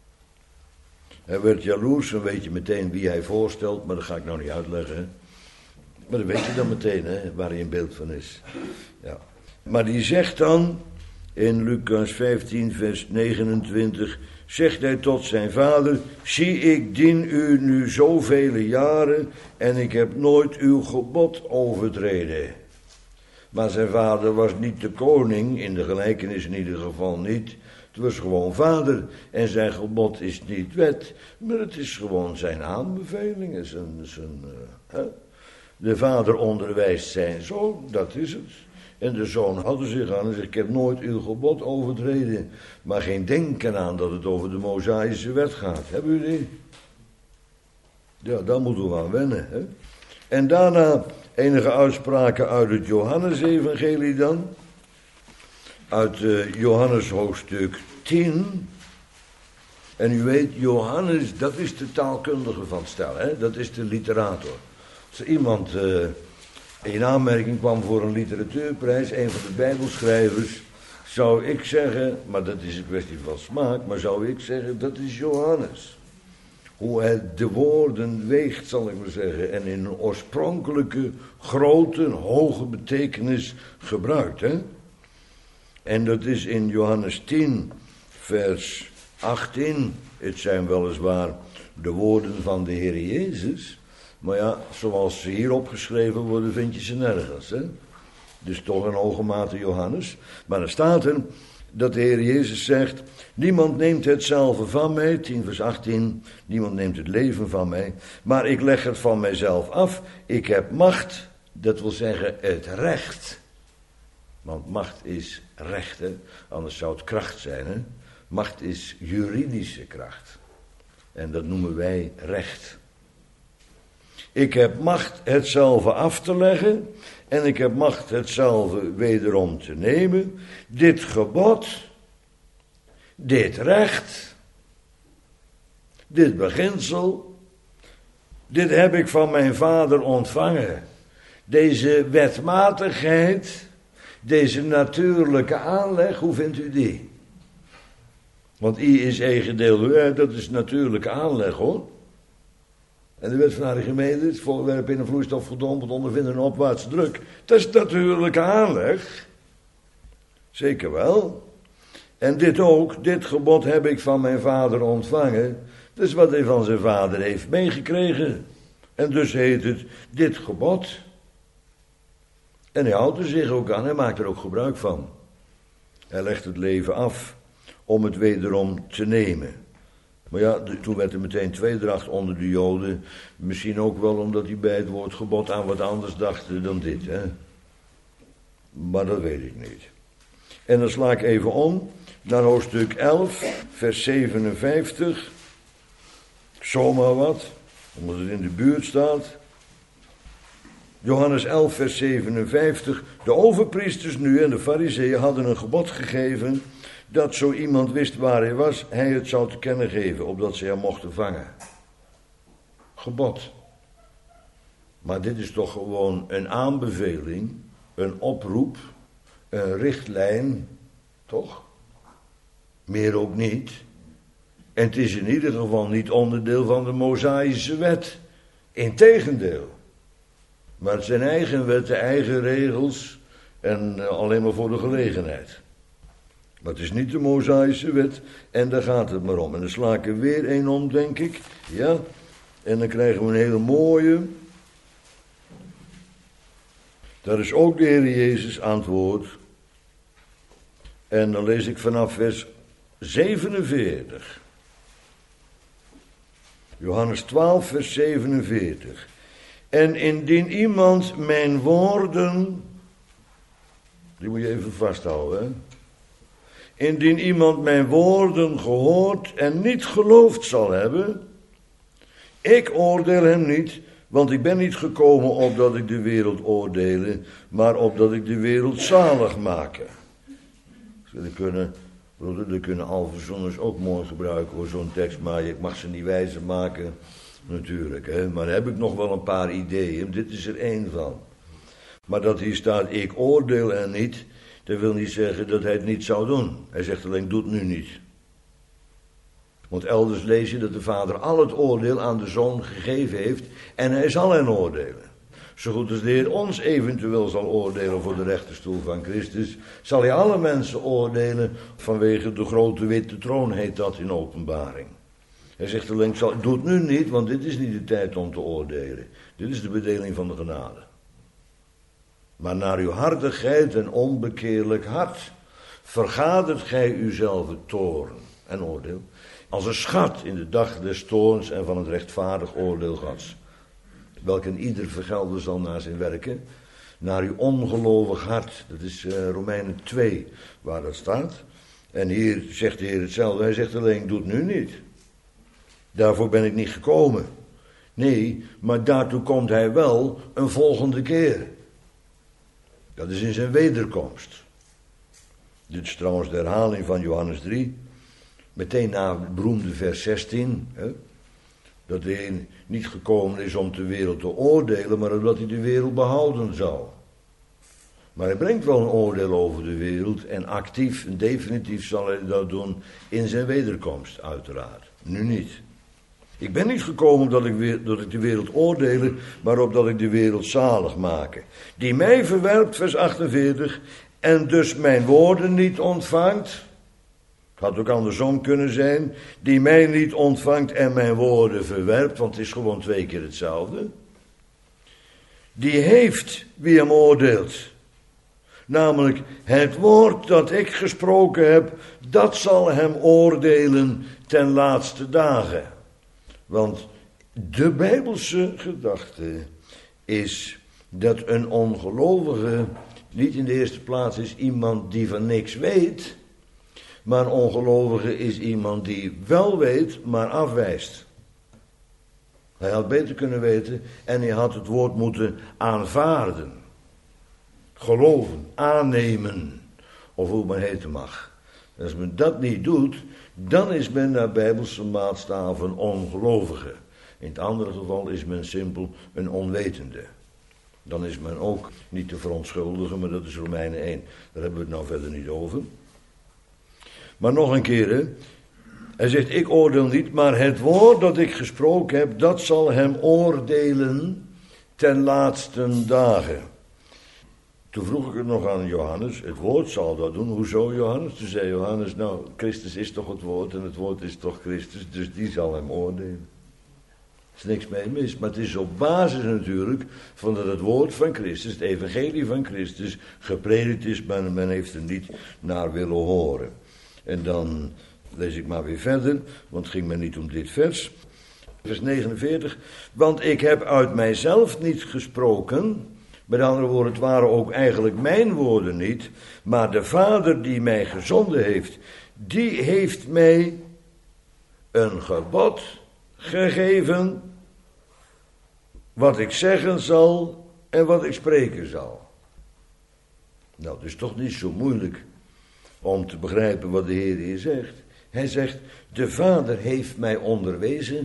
Hij werd jaloers, dan weet je meteen wie hij voorstelt, maar dat ga ik nou niet uitleggen. Hè? Maar dat weet je dan meteen, hè, waar hij een beeld van is. Ja. Maar die zegt dan, in Lucas vijftien, vers negenentwintig, zegt hij tot zijn vader: zie, ik dien u nu zoveel jaren en ik heb nooit uw gebod overtreden. Maar zijn vader was niet de koning, in de gelijkenis in ieder geval niet. Het was gewoon vader en zijn gebod is niet wet, maar het is gewoon zijn aanbeveling. Zijn, zijn, uh, hè? De vader onderwijst zijn zoon, dat is het. En de zoon had er zich aan en zegt: ik heb nooit uw gebod overtreden, maar geen denken aan dat het over de Mosaïsche wet gaat. Hebben jullie die? Ja, daar moeten we aan wennen. Hè? En daarna enige uitspraken uit het Johannesevangelie dan. Uit uh, Johannes hoofdstuk tien. En u weet, Johannes, dat is de taalkundige van het stel, hè? Dat is de literator. Als er iemand uh, in aanmerking kwam voor een literatuurprijs, een van de bijbelschrijvers, zou ik zeggen, maar dat is een kwestie van smaak, maar zou ik zeggen, dat is Johannes. Hoe hij de woorden weegt, zal ik maar zeggen, en in een oorspronkelijke, grote, hoge betekenis gebruikt, hè? En dat is in Johannes tien, vers achttien. Het zijn weliswaar de woorden van de Heer Jezus, maar ja, zoals ze hier opgeschreven worden, vind je ze nergens, hè? Dus toch in hoge mate Johannes. Maar dan staat er dat de Heer Jezus zegt: niemand neemt hetzelfde van mij, tien vers achttien, niemand neemt het leven van mij, maar ik leg het van mijzelf af. Ik heb macht, dat wil zeggen het recht. Want macht is recht, hè? Anders zou het kracht zijn, hè? Macht is juridische kracht. En dat noemen wij recht. Ik heb macht hetzelfde af te leggen en ik heb macht hetzelfde wederom te nemen. Dit gebod, dit recht, dit beginsel, dit heb ik van mijn vader ontvangen. Deze wetmatigheid, deze natuurlijke aanleg, hoe vindt u die? Want I is E gedeeld, ja, dat is natuurlijke aanleg, hoor. En de wet van Archimedes, het voorwerp in een vloeistof gedompeld ondervinden een opwaartse druk. Dat is natuurlijke aanleg. Zeker wel. En dit ook, dit gebod heb ik van mijn vader ontvangen. Dat is wat hij van zijn vader heeft meegekregen. En dus heet het dit gebod. En hij houdt er zich ook aan, hij maakt er ook gebruik van. Hij legt het leven af om het wederom te nemen. Maar ja, toen werd er meteen tweedracht onder de Joden. Misschien ook wel omdat hij bij het woord gebod aan wat anders dachten dan dit, hè. Maar dat weet ik niet. En dan sla ik even om naar hoofdstuk elf, vers zevenenvijftig. Zomaar wat, omdat het in de buurt staat. Johannes elf, vers zevenenvijftig. De overpriesters nu en de farizeeën hadden een gebod gegeven dat zo iemand wist waar hij was, hij het zou te kennen geven, opdat ze hem mochten vangen. Gebod. Maar dit is toch gewoon een aanbeveling, een oproep, een richtlijn, toch? Meer ook niet. En het is in ieder geval niet onderdeel van de Mosaïsche wet. Integendeel. Maar het zijn eigen wetten, eigen regels en uh, alleen maar voor de gelegenheid. Maar het is niet de Mosaïsche wet en daar gaat het maar om. En dan sla ik er weer een om, denk ik. Ja, en dan krijgen we een hele mooie. Daar is ook de Heer Jezus antwoord. En dan lees ik vanaf vers zevenenveertig. Johannes twaalf, vers zevenenveertig. En indien iemand mijn woorden, die moet je even vasthouden, hè? Indien iemand mijn woorden gehoord en niet geloofd zal hebben, ik oordeel hem niet, want ik ben niet gekomen opdat ik de wereld oordelen, maar opdat ik de wereld zalig maken. Dat kunnen, dat kunnen alverzoners ook mooi gebruiken voor zo'n tekst, maar ik mag ze niet wijzer maken, natuurlijk. Hè? Maar daar heb ik nog wel een paar ideeën, dit is er één van. Maar dat hier staat, ik oordeel hem niet, dat wil niet zeggen dat hij het niet zou doen. Hij zegt alleen, doe het nu niet. Want elders lees je dat de Vader al het oordeel aan de Zoon gegeven heeft en hij zal hen oordelen. Zo goed als de Heer ons eventueel zal oordelen voor de rechterstoel van Christus, zal hij alle mensen oordelen vanwege de grote witte troon, heet dat in Openbaring. Hij zegt alleen, doe het nu niet, want dit is niet de tijd om te oordelen. Dit is de bedeling van de genade. Maar naar uw hartigheid en onbekeerlijk hart vergadert gij uzelf toorn en oordeel, als een schat in de dag des toorns en van het rechtvaardig oordeel Gods, welke ieder vergelden zal naar zijn werken, naar uw ongelovig hart. Dat is uh, Romeinen twee, waar dat staat. En hier zegt de Heer hetzelfde, hij zegt alleen, doe het nu niet. Daarvoor ben ik niet gekomen. Nee, maar daartoe komt hij wel een volgende keer. Dat is in zijn wederkomst. Dit is trouwens de herhaling van Johannes drie. Meteen na het beroemde vers zestien. Hè, dat hij niet gekomen is om de wereld te oordelen, maar omdat hij de wereld behouden zou. Maar hij brengt wel een oordeel over de wereld. En actief en definitief zal hij dat doen in zijn wederkomst, uiteraard. Nu niet. Ik ben niet gekomen dat ik, weer, dat ik de wereld oordelen, maar opdat ik de wereld zalig maken. Die mij verwerpt, vers achtenveertig, en dus mijn woorden niet ontvangt. Het had ook andersom kunnen zijn. Die mij niet ontvangt en mijn woorden verwerpt, want het is gewoon twee keer hetzelfde. Die heeft wie hem oordeelt. Namelijk het woord dat ik gesproken heb, dat zal hem oordelen ten laatste dagen. Want de Bijbelse gedachte is dat een ongelovige niet in de eerste plaats is iemand die van niks weet, maar een ongelovige is iemand die wel weet, maar afwijst. Hij had beter kunnen weten en hij had het woord moeten aanvaarden. Geloven, aannemen, of hoe men heten mag. En als men dat niet doet, dan is men naar Bijbelse maatstaven ongelovige. In het andere geval is men simpel een onwetende. Dan is men ook niet te verontschuldigen, maar dat is Romeinen één. Daar hebben we het nou verder niet over. Maar nog een keer, hè. Hij zegt, ik oordeel niet, maar het woord dat ik gesproken heb, dat zal hem oordelen ten laatste dagen. Toen vroeg ik het nog aan Johannes, het woord zal dat doen. Hoezo, Johannes? Toen zei Johannes, nou, Christus is toch het woord en het woord is toch Christus, dus die zal hem oordelen. Er is niks mee mis, maar het is op basis natuurlijk van dat het woord van Christus, het evangelie van Christus, gepredikt is, maar men heeft er niet naar willen horen. En dan lees ik maar weer verder, want het ging me niet om dit vers. Vers negenenveertig, want ik heb uit mijzelf niet gesproken. Met andere woorden, het waren ook eigenlijk mijn woorden niet, maar de Vader die mij gezonden heeft, die heeft mij een gebod gegeven, wat ik zeggen zal en wat ik spreken zal. Nou, het is toch niet zo moeilijk om te begrijpen wat de Heer hier zegt. Hij zegt, de Vader heeft mij onderwezen.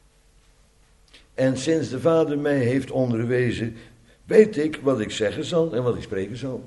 En sinds de Vader mij heeft onderwezen, weet ik wat ik zeggen zal en wat ik spreken zal.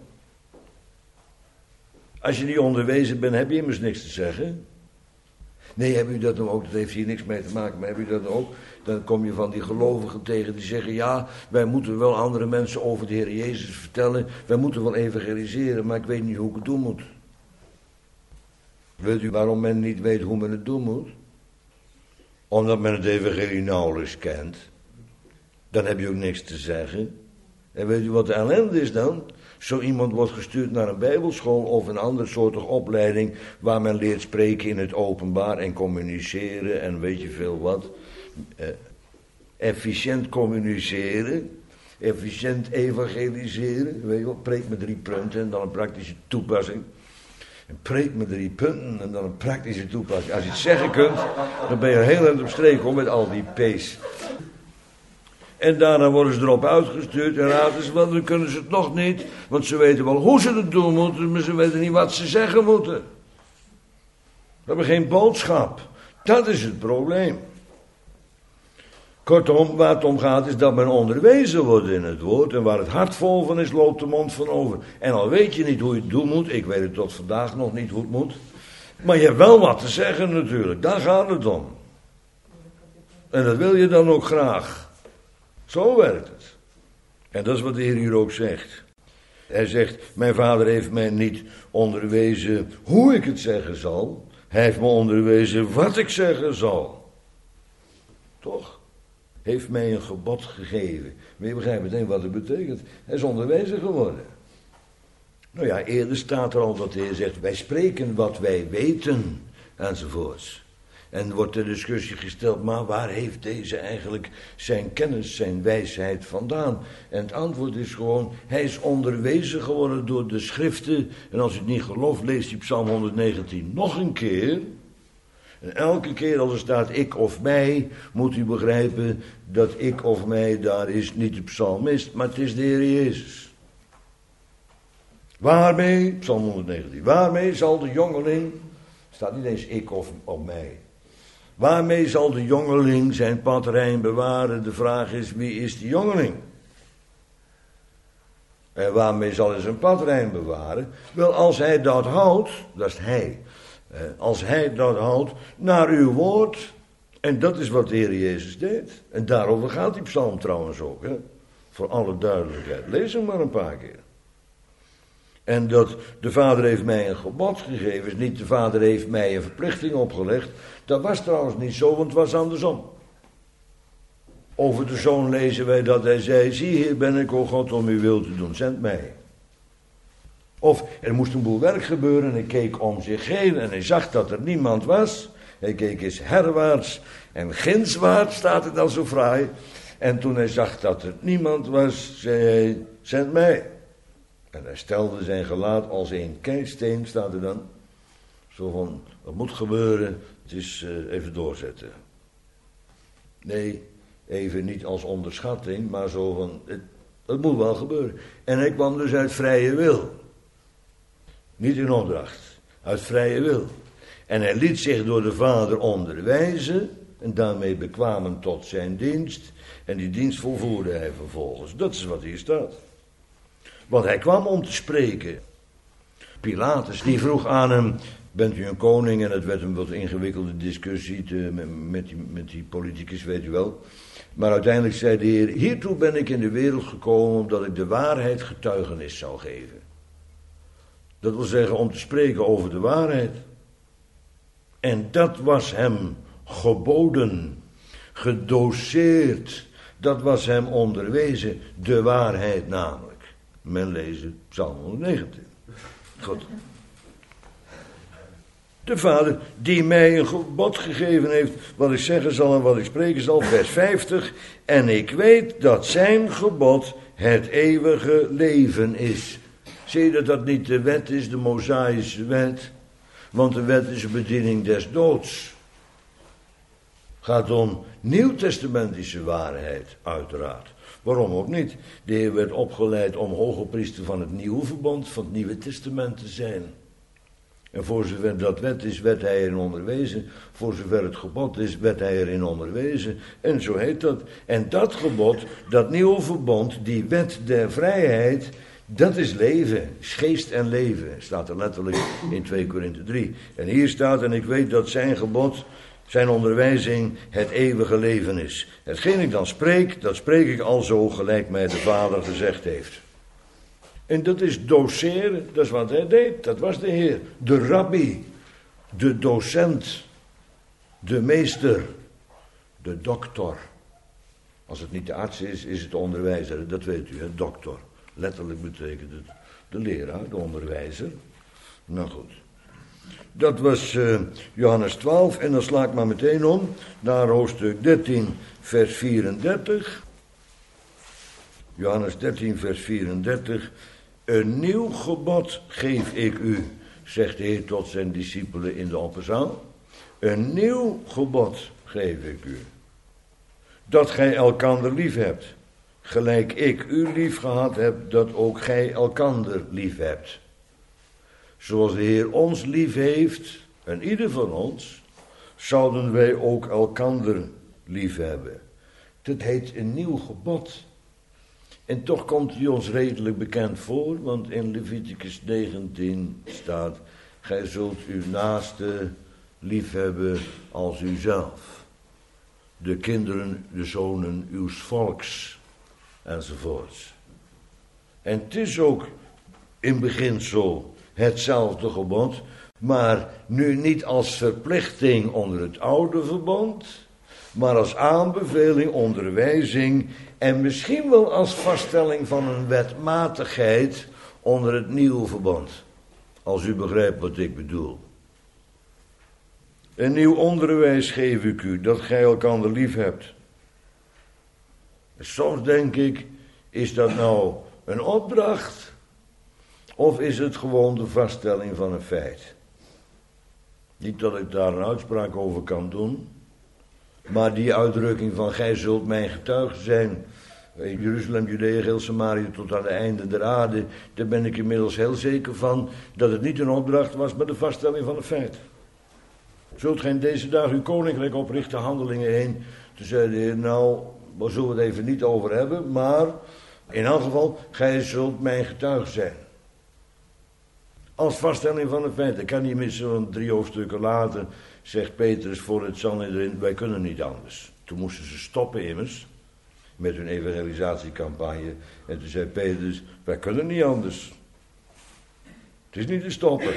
Als je niet onderwezen bent, heb je immers niks te zeggen. Nee, heb u dat nou ook? Dat heeft hier niks mee te maken, maar heb u dat nou ook? Dan kom je van die gelovigen tegen die zeggen, ja, wij moeten wel andere mensen over de Heer Jezus vertellen. Wij moeten wel evangeliseren, maar ik weet niet hoe ik het doen moet. Weet u waarom men niet weet hoe men het doen moet? Omdat men het evangelie nauwelijks kent. Dan heb je ook niks te zeggen. En weet u wat de ellende is dan? Zo iemand wordt gestuurd naar een bijbelschool of een andere soort opleiding waar men leert spreken in het openbaar en communiceren en weet je veel wat. uh, efficiënt communiceren, efficiënt evangeliseren, weet je wel, preek met drie punten en dan een praktische toepassing. En preek met drie punten en dan een praktische toepassing. Als je het zeggen kunt, dan ben je heel erg op streek hoor, met al die P's. En daarna worden ze erop uitgestuurd en raden ze, want dan kunnen ze het nog niet. Want ze weten wel hoe ze het doen moeten, maar ze weten niet wat ze zeggen moeten. We hebben geen boodschap. Dat is het probleem. Kortom, waar het om gaat is dat men onderwezen wordt in het woord. En waar het hart vol van is, loopt de mond van over. En al weet je niet hoe je het doen moet. Ik weet het tot vandaag nog niet hoe het moet. Maar je hebt wel wat te zeggen natuurlijk. Daar gaat het om. En dat wil je dan ook graag. Zo werkt het. En dat is wat de Heer hier ook zegt. Hij zegt, mijn vader heeft mij niet onderwezen hoe ik het zeggen zal. Hij heeft me onderwezen wat ik zeggen zal. Toch? Heeft mij een gebod gegeven. Maar je begrijpt meteen wat het betekent. Hij is onderwezen geworden. Nou ja, eerder staat er al dat de Heer zegt, wij spreken wat wij weten, enzovoorts. En wordt de discussie gesteld, maar waar heeft deze eigenlijk zijn kennis, zijn wijsheid vandaan? En het antwoord is gewoon, hij is onderwezen geworden door de schriften. En als u het niet gelooft, leest u Psalm honderdnegentien nog een keer. En elke keer als er staat ik of mij, moet u begrijpen dat ik of mij daar is niet de psalmist, maar het is de Heer Jezus. Waarmee, Psalm honderdnegentien, waarmee zal de jongeling, staat niet eens ik of, of mij. Waarmee zal de jongeling zijn pad rein bewaren? De vraag is, wie is die jongeling? En waarmee zal hij zijn pad rein bewaren? Wel, als hij dat houdt, dat is hij. Als hij dat houdt naar uw woord. En dat is wat de Heer Jezus deed. En daarover gaat die psalm trouwens ook. Hè? Voor alle duidelijkheid. Lees hem maar een paar keer. En dat de vader heeft mij een gebod gegeven, is niet de vader heeft mij een verplichting opgelegd. Dat was trouwens niet zo, want het was andersom. Over de zoon lezen wij dat hij zei, zie hier ben ik, o God, om uw wil te doen, zend mij. Of er moest een boel werk gebeuren en hij keek om zich heen en hij zag dat er niemand was. Hij keek eens herwaarts en gindswaarts, staat het dan zo fraai. En toen hij zag dat er niemand was, zei hij, zend mij. En hij stelde zijn gelaat als een keisteen, staat er dan. Zo van, wat moet gebeuren, het is uh, even doorzetten. Nee, even niet als onderschatting, maar zo van, het, het moet wel gebeuren. En hij kwam dus uit vrije wil. Niet in opdracht, uit vrije wil. En hij liet zich door de vader onderwijzen en daarmee bekwamen tot zijn dienst. En die dienst volvoerde hij vervolgens. Dat is wat hier staat. Want hij kwam om te spreken. Pilatus die vroeg aan hem, bent u een koning? En het werd een wat ingewikkelde discussie te, met, met, die, met die politicus, weet u wel. Maar uiteindelijk zei de Heer, hiertoe ben ik in de wereld gekomen omdat ik de waarheid getuigenis zou geven. Dat wil zeggen om te spreken over de waarheid. En dat was hem geboden, gedoseerd, dat was hem onderwezen, de waarheid namelijk. Men leest Psalm honderdnegentien. Goed. De vader die mij een gebod gegeven heeft, wat ik zeggen zal en wat ik spreken zal, vers vijftig. En ik weet dat zijn gebod het eeuwige leven is. Zie je dat dat niet de wet is, de Mosaïsche wet? Want de wet is een bediening des doods. Gaat om nieuwtestamentische waarheid, uiteraard. Waarom ook niet? De Heer werd opgeleid om hogepriester van het nieuwe verbond, van het Nieuwe Testament te zijn. En voor zover dat wet is, werd hij erin onderwezen. Voor zover het gebod is, werd hij erin onderwezen. En zo heet dat. En dat gebod, dat nieuwe verbond, die wet der vrijheid, dat is leven, is geest en leven. Staat er letterlijk in twee Korinthe drie. En hier staat, en ik weet dat zijn gebod, zijn onderwijzing het eeuwige leven is. Hetgeen ik dan spreek, dat spreek ik al zo gelijk mij de Vader gezegd heeft. En dat is doseren, dat is wat hij deed, dat was de Heer. De rabbi, de docent, de meester, de dokter. Als het niet de arts is, is het de onderwijzer, dat weet u, hè, dokter. Letterlijk betekent het de leraar, de onderwijzer. Nou goed. Dat was uh, Johannes twaalf en dan sla ik maar meteen om naar hoofdstuk dertien, vers vierendertig. Johannes dertien, vers vierendertig. Een nieuw gebod geef ik u, zegt de Heer tot zijn discipelen in de opperzaal. Een nieuw gebod geef ik u. Dat gij elkander lief hebt. Gelijk ik u lief gehad heb, dat ook gij elkander lief hebt. Zoals de Heer ons lief heeft, en ieder van ons, zouden wij ook elkander lief hebben. Dat heet een nieuw gebod. En toch komt hij ons redelijk bekend voor, want in Leviticus negentien staat: gij zult uw naaste lief hebben als uzelf. De kinderen, de zonen uws volks, enzovoorts. En het is ook in beginsel hetzelfde gebod, maar nu niet als verplichting onder het oude verbond, maar als aanbeveling, onderwijzing en misschien wel als vaststelling van een wetmatigheid onder het nieuwe verbond. Als u begrijpt wat ik bedoel. Een nieuw onderwijs geef ik u, dat gij elkander lief hebt. Soms denk ik, is dat nou een opdracht? Of is het gewoon de vaststelling van een feit? Niet dat ik daar een uitspraak over kan doen. Maar die uitdrukking van gij zult mijn getuige zijn. In Jeruzalem, Judea, heel Samaria tot aan de einde der aarde. Daar ben ik inmiddels heel zeker van dat het niet een opdracht was, maar de vaststelling van een feit. Zult gij in deze dagen uw koninkrijk oprichten, Handelingen één. Toen zei de Heer, nou, daar zullen we het even niet over hebben. Maar in elk geval, gij zult mijn getuige zijn. Als vaststelling van een feit. Dat kan niet missen, want drie hoofdstukken later zegt Petrus voor het Sanhedrin, wij kunnen niet anders. Toen moesten ze stoppen immers met hun evangelisatiecampagne. En toen zei Petrus, wij kunnen niet anders. Het is niet te stoppen.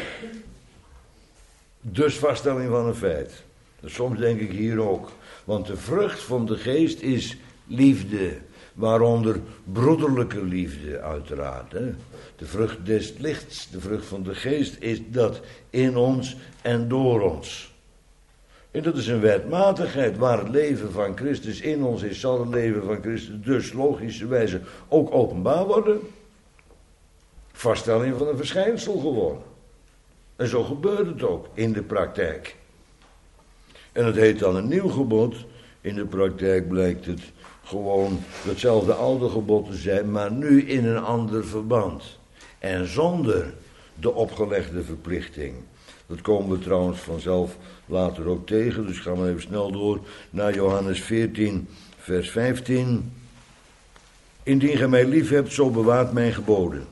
Dus vaststelling van een feit. Dus soms denk ik hier ook. Want de vrucht van de geest is liefde. Waaronder broederlijke liefde uiteraard. Hè? De vrucht des lichts, de vrucht van de geest is dat in ons en door ons. En dat is een wetmatigheid. Waar het leven van Christus in ons is, zal het leven van Christus dus logischerwijze ook openbaar worden. Vaststelling van een verschijnsel geworden. En zo gebeurt het ook in de praktijk. En het heet dan een nieuw gebod. In de praktijk blijkt het gewoon hetzelfde oude gebod te zijn, maar nu in een ander verband. En zonder de opgelegde verplichting. Dat komen we trouwens vanzelf later ook tegen, dus gaan we even snel door naar Johannes veertien, vers vijftien. Indien gij mij lief hebt, zo bewaart mijn geboden.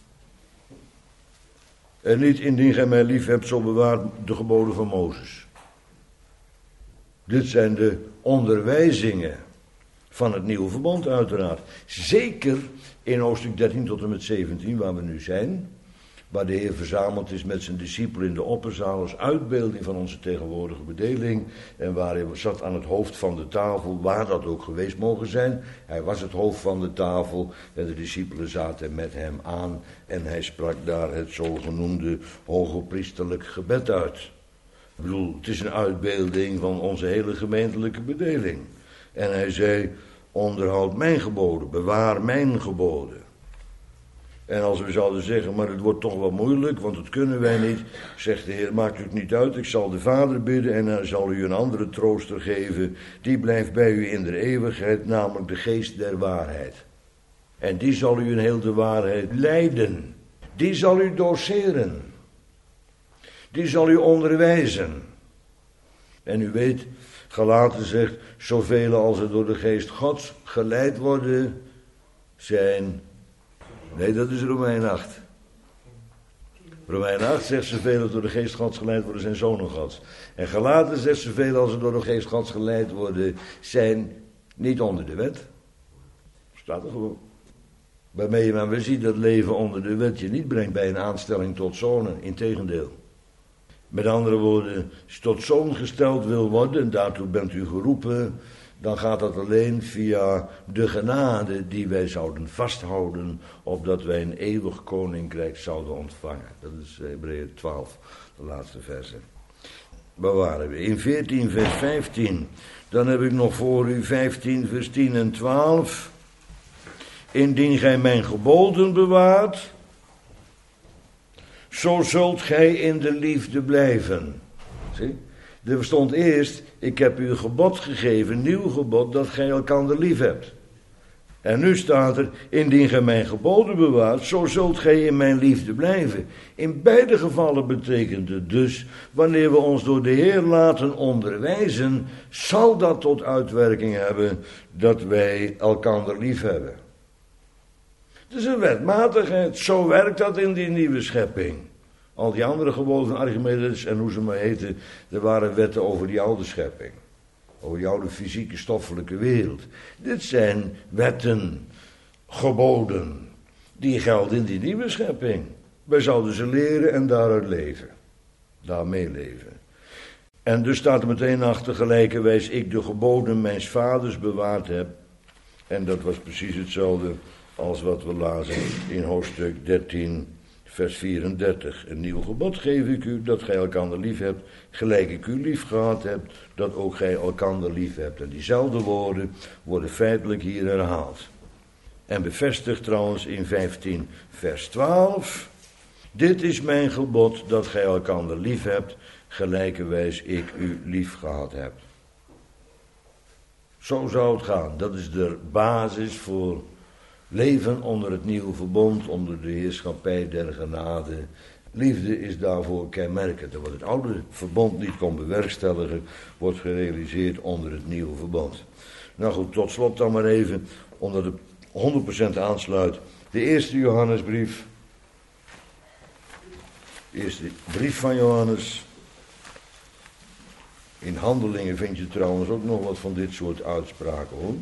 En niet indien gij mij lief hebt, zo bewaart de geboden van Mozes. Dit zijn de onderwijzingen van het nieuwe verbond uiteraard. Zeker in hoofdstuk dertien tot en met zeventien, waar we nu zijn. Waar de Heer verzameld is met zijn discipelen in de opperzaal als uitbeelding van onze tegenwoordige bedeling. En waar hij zat aan het hoofd van de tafel, waar dat ook geweest mogen zijn. Hij was het hoofd van de tafel en de discipelen zaten met hem aan. En hij sprak daar het zogenoemde hogepriesterlijk gebed uit. Ik bedoel, het is een uitbeelding van onze hele gemeentelijke bedeling. En hij zei, onderhoud mijn geboden, bewaar mijn geboden. En als we zouden zeggen, maar het wordt toch wel moeilijk, want dat kunnen wij niet, zegt de Heer, maakt u het niet uit, ik zal de Vader bidden en hij zal u een andere trooster geven, die blijft bij u in de eeuwigheid, namelijk de geest der waarheid. En die zal u in heel de waarheid leiden, die zal u doseren, die zal u onderwijzen. En u weet, Galaten zegt, zoveel als er door de geest Gods geleid worden, zijn... Nee, dat is Romein acht. Romein acht zegt, zoveel als door de geest Gods geleid worden, zijn zonen Gods. En Galaten zegt, zoveel als er door de geest Gods geleid worden, zijn niet onder de wet. Staat er gewoon. Waarmee je maar weer ziet dat leven onder de wet je niet brengt bij een aanstelling tot zonen. Integendeel. Met andere woorden, als je tot zoon gesteld wil worden, en daartoe bent u geroepen, dan gaat dat alleen via de genade die wij zouden vasthouden, opdat wij een eeuwig koninkrijk zouden ontvangen. Dat is Hebreeën twaalf, de laatste verse. Waar waren we? In veertien vers vijftien, dan heb ik nog voor u vijftien vers tien en twaalf. Indien gij mijn geboden bewaart, zo zult gij in de liefde blijven. Zie? Er stond eerst, ik heb u een gebod gegeven, een nieuw gebod, dat gij elkander lief hebt. En nu staat er, indien gij mijn geboden bewaart, zo zult gij in mijn liefde blijven. In beide gevallen betekent het dus, wanneer we ons door de Heer laten onderwijzen, zal dat tot uitwerking hebben dat wij elkander lief hebben. Het is een wetmatigheid, zo werkt dat in die nieuwe schepping. Al die andere geboden, Archimedes en hoe ze maar heten, er waren wetten over die oude schepping. Over die oude fysieke, stoffelijke wereld. Dit zijn wetten, geboden, die gelden in die nieuwe schepping. Wij zouden ze leren en daaruit leven. Daarmee leven. En dus staat er meteen achter, gelijkerwijs ik de geboden mijns vaders bewaard heb. En dat was precies hetzelfde als wat we lazen in hoofdstuk dertien, vers vierendertig. Een nieuw gebod geef ik u, dat gij elkander lief hebt, gelijk ik u lief gehad heb, dat ook gij elkander lief hebt. En diezelfde woorden worden feitelijk hier herhaald. En bevestigd trouwens in vijftien, vers twaalf. Dit is mijn gebod, dat gij elkander lief hebt, gelijkerwijs ik u lief gehad heb. Zo zou het gaan. Dat is de basis voor leven onder het nieuwe verbond, onder de heerschappij der genade. Liefde is daarvoor kenmerkend. En wat het oude verbond niet kon bewerkstelligen, wordt gerealiseerd onder het nieuwe verbond. Nou goed, tot slot dan maar even, omdat het honderd procent aansluit. De eerste Johannesbrief. De eerste brief van Johannes. In Handelingen vind je trouwens ook nog wat van dit soort uitspraken, hoor.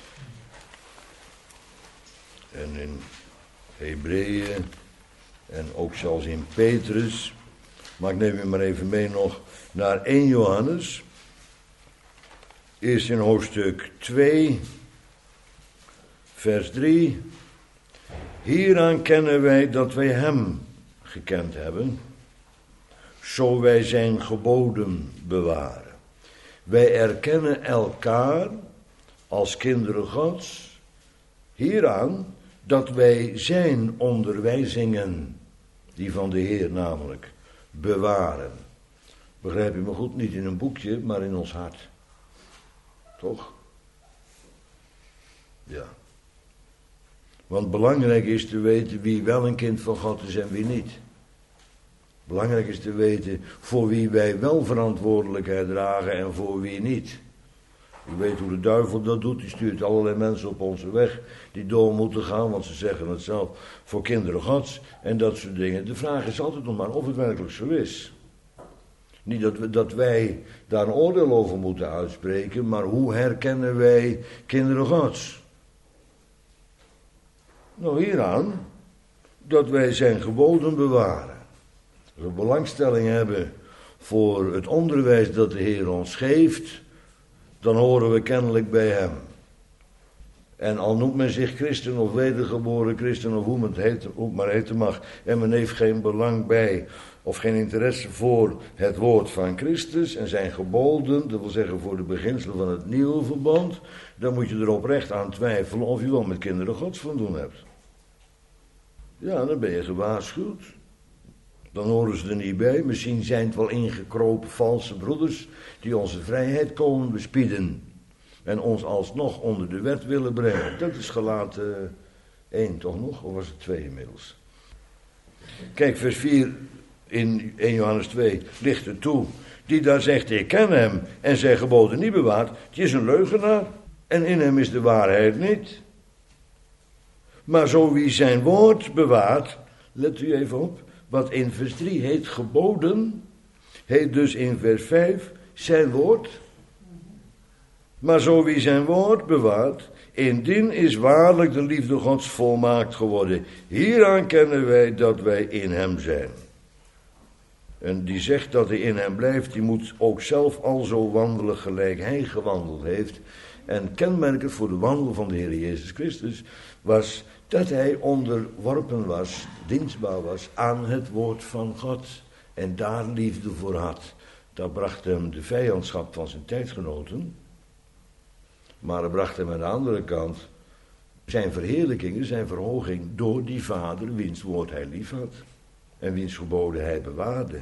En in Hebreeën en ook zelfs in Petrus. Maar ik neem je maar even mee nog naar eerste Johannes. Eerst in hoofdstuk twee, vers drie. Hieraan kennen wij dat wij hem gekend hebben, zo wij zijn geboden bewaren. Wij erkennen elkaar als kinderen Gods, hieraan dat wij zijn onderwijzingen, die van de Heer namelijk, bewaren. Begrijp je me goed, niet in een boekje, maar in ons hart. Toch? Ja. Want belangrijk is te weten wie wel een kind van God is en wie niet. Belangrijk is te weten voor wie wij wel verantwoordelijkheid dragen en voor wie niet. U weet hoe de duivel dat doet, die stuurt allerlei mensen op onze weg die door moeten gaan, want ze zeggen het zelf, voor kinderen Gods en dat soort dingen. De vraag is altijd nog maar of het werkelijk zo is. Niet dat, we, dat wij daar een oordeel over moeten uitspreken, maar hoe herkennen wij kinderen Gods? Nou, hieraan, dat wij zijn geboden bewaren. Als we belangstelling hebben voor het onderwijs dat de Heer ons geeft, dan horen we kennelijk bij hem. En al noemt men zich christen of wedergeboren christen of hoe men het heet, hoe het maar heten mag, en men heeft geen belang bij of geen interesse voor het woord van Christus en zijn geboden, dat wil zeggen voor de beginselen van het nieuwe verbond, dan moet je er oprecht aan twijfelen of je wel met kinderen Gods van doen hebt. Ja, dan ben je gewaarschuwd. Dan horen ze er niet bij. Misschien zijn het wel ingekropen valse broeders die onze vrijheid komen bespieden en ons alsnog onder de wet willen brengen. Dat is Galaten één toch nog, of was het twee inmiddels? Kijk, vers vier in eerste Johannes twee ligt het toe. Die daar zegt, ik ken hem en zijn geboden niet bewaart, die is een leugenaar en in hem is de waarheid niet. Maar zo wie zijn woord bewaart, let u even op, wat in vers drie heet geboden, heet dus in vers vijf zijn woord. Maar zo wie zijn woord bewaart, indien is waarlijk de liefde Gods volmaakt geworden. Hieraan kennen wij dat wij in hem zijn. En die zegt dat hij in hem blijft, die moet ook zelf al zo wandelen gelijk hij gewandeld heeft. En kenmerkend voor de wandel van de Heer Jezus Christus was dat hij onderworpen was, dienstbaar was aan het woord van God. En daar liefde voor had. Dat bracht hem de vijandschap van zijn tijdgenoten. Maar het bracht hem aan de andere kant zijn verheerlijkingen, zijn verhoging door die Vader wiens woord hij lief had. En wiens geboden hij bewaarde.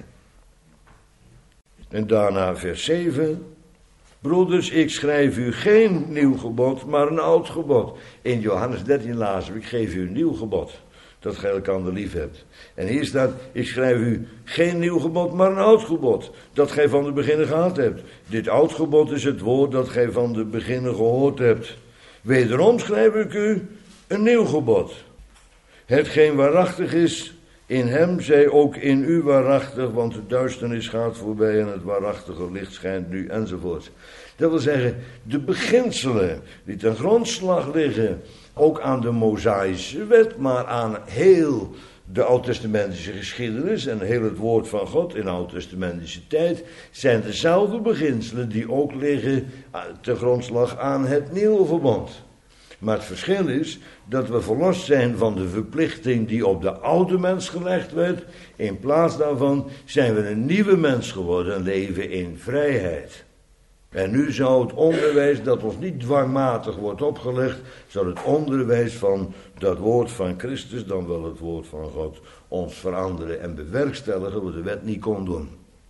En daarna vers zeven. Broeders, ik schrijf u geen nieuw gebod, maar een oud gebod. In Johannes dertien lazen we, ik geef u een nieuw gebod. Dat gij elkander lief hebt. En hier staat, ik schrijf u geen nieuw gebod, maar een oud gebod. Dat gij van de beginnen gehad hebt. Dit oud gebod is het woord dat gij van de beginnen gehoord hebt. Wederom schrijf ik u een nieuw gebod. Hetgeen waarachtig is, in hem zij ook in u waarachtig, want de duisternis gaat voorbij en het waarachtige licht schijnt nu, enzovoort. Dat wil zeggen, de beginselen die ten grondslag liggen, ook aan de Mosaïsche wet, maar aan heel de Oud-testamentische geschiedenis en heel het woord van God in de Oud-testamentische tijd, zijn dezelfde beginselen die ook liggen ten grondslag aan het nieuwe verbond. Maar het verschil is dat we verlost zijn van de verplichting die op de oude mens gelegd werd. In plaats daarvan zijn we een nieuwe mens geworden en leven in vrijheid. En nu zou het onderwijs dat ons niet dwangmatig wordt opgelegd, zou het onderwijs van dat woord van Christus, dan wel het woord van God, ons veranderen en bewerkstelligen wat de wet niet kon doen.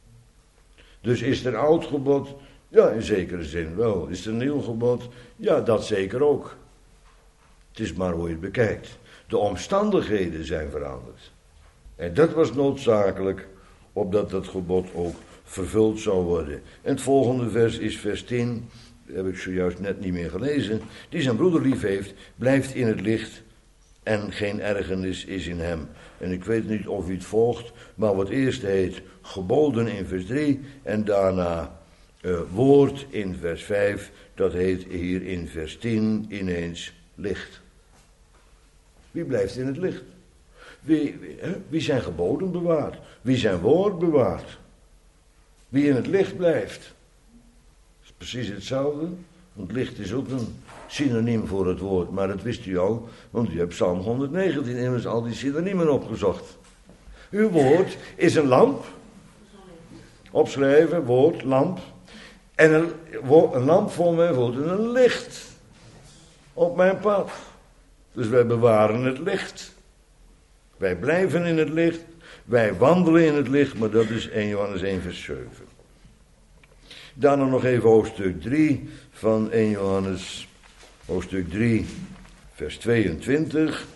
Dus is er een oud gebod? Ja, in zekere zin wel. Is er een nieuw gebod? Ja, dat zeker ook. Het is maar hoe je het bekijkt. De omstandigheden zijn veranderd. En dat was noodzakelijk, opdat dat gebod ook vervuld zou worden. En het volgende vers is vers tien, dat heb ik zojuist net niet meer gelezen. Die zijn broeder lief heeft, blijft in het licht en geen ergernis is in hem. En ik weet niet of u het volgt, maar wat eerst heet geboden in vers drie en daarna uh, woord in vers vijf, dat heet hier in vers tien ineens licht. Wie blijft in het licht? Wie, wie, hè? Wie zijn geboden bewaart? Wie zijn woord bewaart? Wie in het licht blijft? Dat is precies hetzelfde. Want licht is ook een synoniem voor het woord. Maar dat wist u al, want u hebt Psalm honderdnegentien immers al die synoniemen opgezocht. Uw woord is een lamp. Opschrijven, woord, lamp. En een, een lamp voor mijn voeten, een licht op mijn pad. Dus wij bewaren het licht. Wij blijven in het licht. Wij wandelen in het licht, maar dat is eerste Johannes één vers zeven. Daarna nog even hoofdstuk drie van eerste Johannes, hoofdstuk drie, vers tweeëntwintig.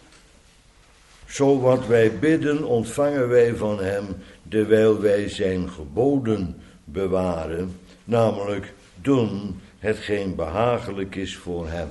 Zo wat wij bidden, ontvangen wij van hem, terwijl wij zijn geboden bewaren, namelijk doen hetgeen behagelijk is voor hem.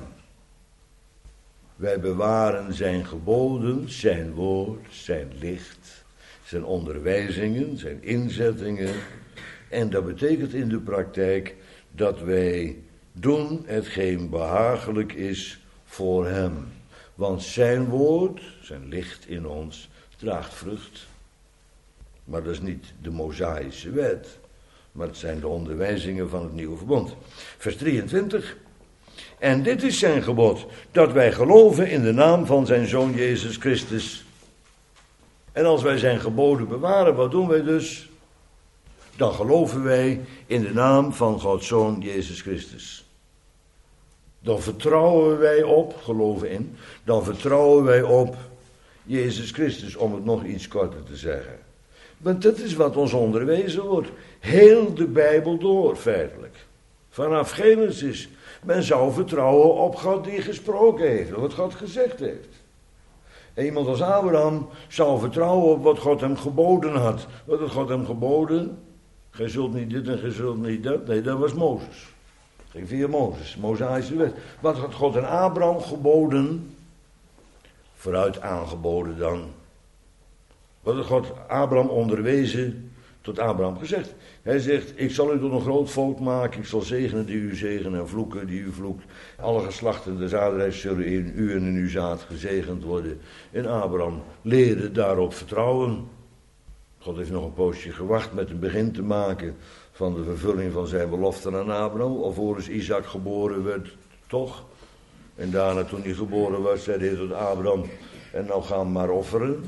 Wij bewaren zijn geboden, zijn woord, zijn licht, zijn onderwijzingen, zijn inzettingen. En dat betekent in de praktijk dat wij doen hetgeen behagelijk is voor hem. Want zijn woord, zijn licht in ons, draagt vrucht. Maar dat is niet de Mosaïsche wet, maar het zijn de onderwijzingen van het nieuwe verbond. Vers drieëntwintig. En dit is zijn gebod, dat wij geloven in de naam van zijn Zoon Jezus Christus. En als wij zijn geboden bewaren, wat doen wij dus? Dan geloven wij in de naam van Gods Zoon Jezus Christus. Dan vertrouwen wij op, geloven in, dan vertrouwen wij op Jezus Christus, om het nog iets korter te zeggen. Want dat is wat ons onderwezen wordt. Heel de Bijbel door, feitelijk. Vanaf Genesis. Men zou vertrouwen op God die gesproken heeft, op wat God gezegd heeft. En iemand als Abraham zou vertrouwen op wat God hem geboden had. Wat had God hem geboden? Gij zult niet dit en gij zult niet dat. Nee, dat was Mozes. Het ging via Mozes, Mosaïsche wet. Wat had God aan Abraham geboden? Vooruit aangeboden dan. Wat had God Abraham onderwezen? Tot Abraham gezegd. Hij zegt, ik zal u tot een groot volk maken, ik zal zegenen die u zegenen en vloeken die u vloekt. Alle geslachten des aardrijks zullen in u en in uw zaad gezegend worden. En Abraham leerde daarop vertrouwen. God heeft nog een poosje gewacht met een begin te maken van de vervulling van zijn beloften aan Abraham, alvorens Isaac geboren werd. Toch? En daarna toen hij geboren was, zei hij tot Abraham, en nou gaan we maar offeren.